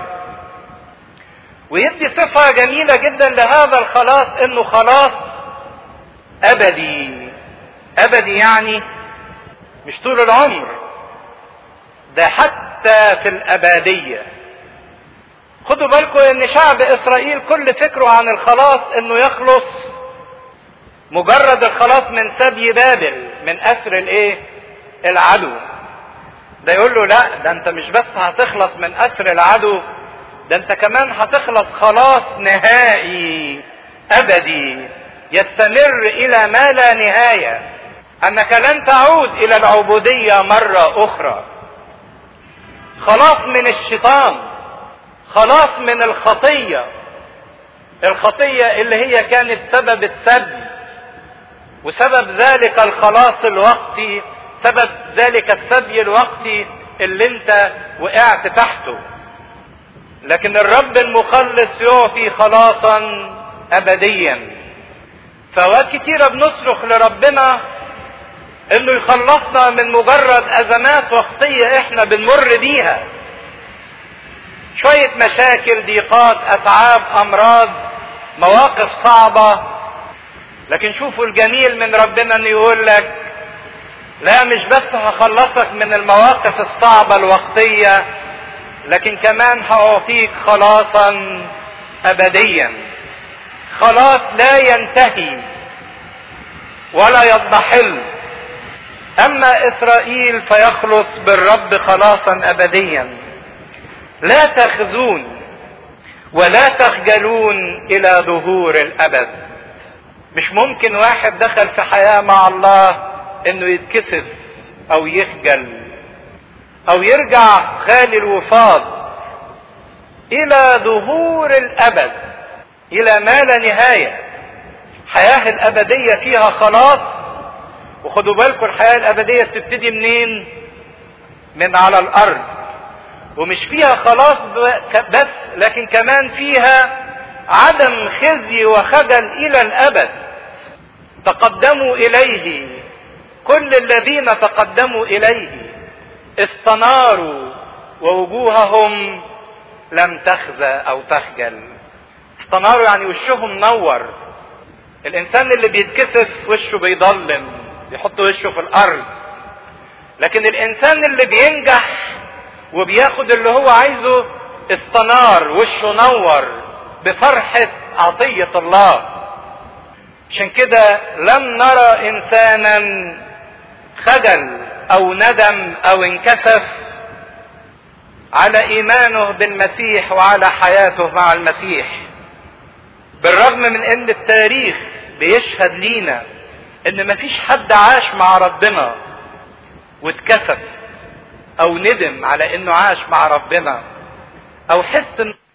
ويدي صفة جميلة جدا لهذا الخلاص، إنه خلاص أبدي. أبدي يعني مش طول العمر، ده حتى في الأبدية. خدوا بالكم ان شعب اسرائيل كل فكره عن الخلاص انه يخلص مجرد الخلاص من سبي بابل، من اسر العدو. ده يقول له لا، ده انت مش بس هتخلص من اسر العدو، ده انت كمان هتخلص خلاص نهائي ابدي يستمر الى ما لا نهاية، انك لن تعود الى العبودية مرة اخرى. خلاص من الشيطان، خلاص من الخطية اللي هي كانت سبب السبي، وسبب ذلك الخلاص الوقتي، سبب ذلك السبي الوقتي اللي انت وقعت تحته. لكن الرب المخلص يعطي خلاصا ابديا. فوقت كتيرة بنصرخ لربنا انه يخلصنا من مجرد ازمات وقتية احنا بنمر بيها، شوية مشاكل، ضيقات، اتعاب، امراض، مواقف صعبة. لكن شوفوا الجميل من ربنا انه يقول لك لا، مش بس هخلصك من المواقف الصعبة الوقتية، لكن كمان هأعطيك خلاصا ابديا، خلاص لا ينتهي ولا يضمحل. اما اسرائيل فيخلص بالرب خلاصا ابديا. لا تخزون ولا تخجلون الى ظهور الابد. مش ممكن واحد دخل في حياة مع الله انه يتكسف او يخجل او يرجع خالي الوفاض الى ظهور الابد، الى ما لا نهاية. الحياة الابدية فيها خلاص. وخدوا بالكم الحياة الابدية بتبتدي منين؟ من على الارض. ومش فيها خلاص بس، لكن كمان فيها عدم خزي وخجل الى الابد. تقدموا اليه، كل الذين تقدموا اليه استناروا ووجوههم لم تخزى او تخجل. استناروا يعني وشهم نور. الانسان اللي بيتكسف وشه بيضلم، بيحط وشه في الارض. لكن الانسان اللي بينجح وبياخد اللي هو عايزه استنار، وشه نور بفرحة عطية الله. عشان كده لم نرى انسانا خجل او ندم او انكسف على ايمانه بالمسيح وعلى حياته مع المسيح. بالرغم من ان التاريخ بيشهد لينا ان مفيش حد عاش مع ربنا واتكسف او ندم على انه عاش مع ربنا او حس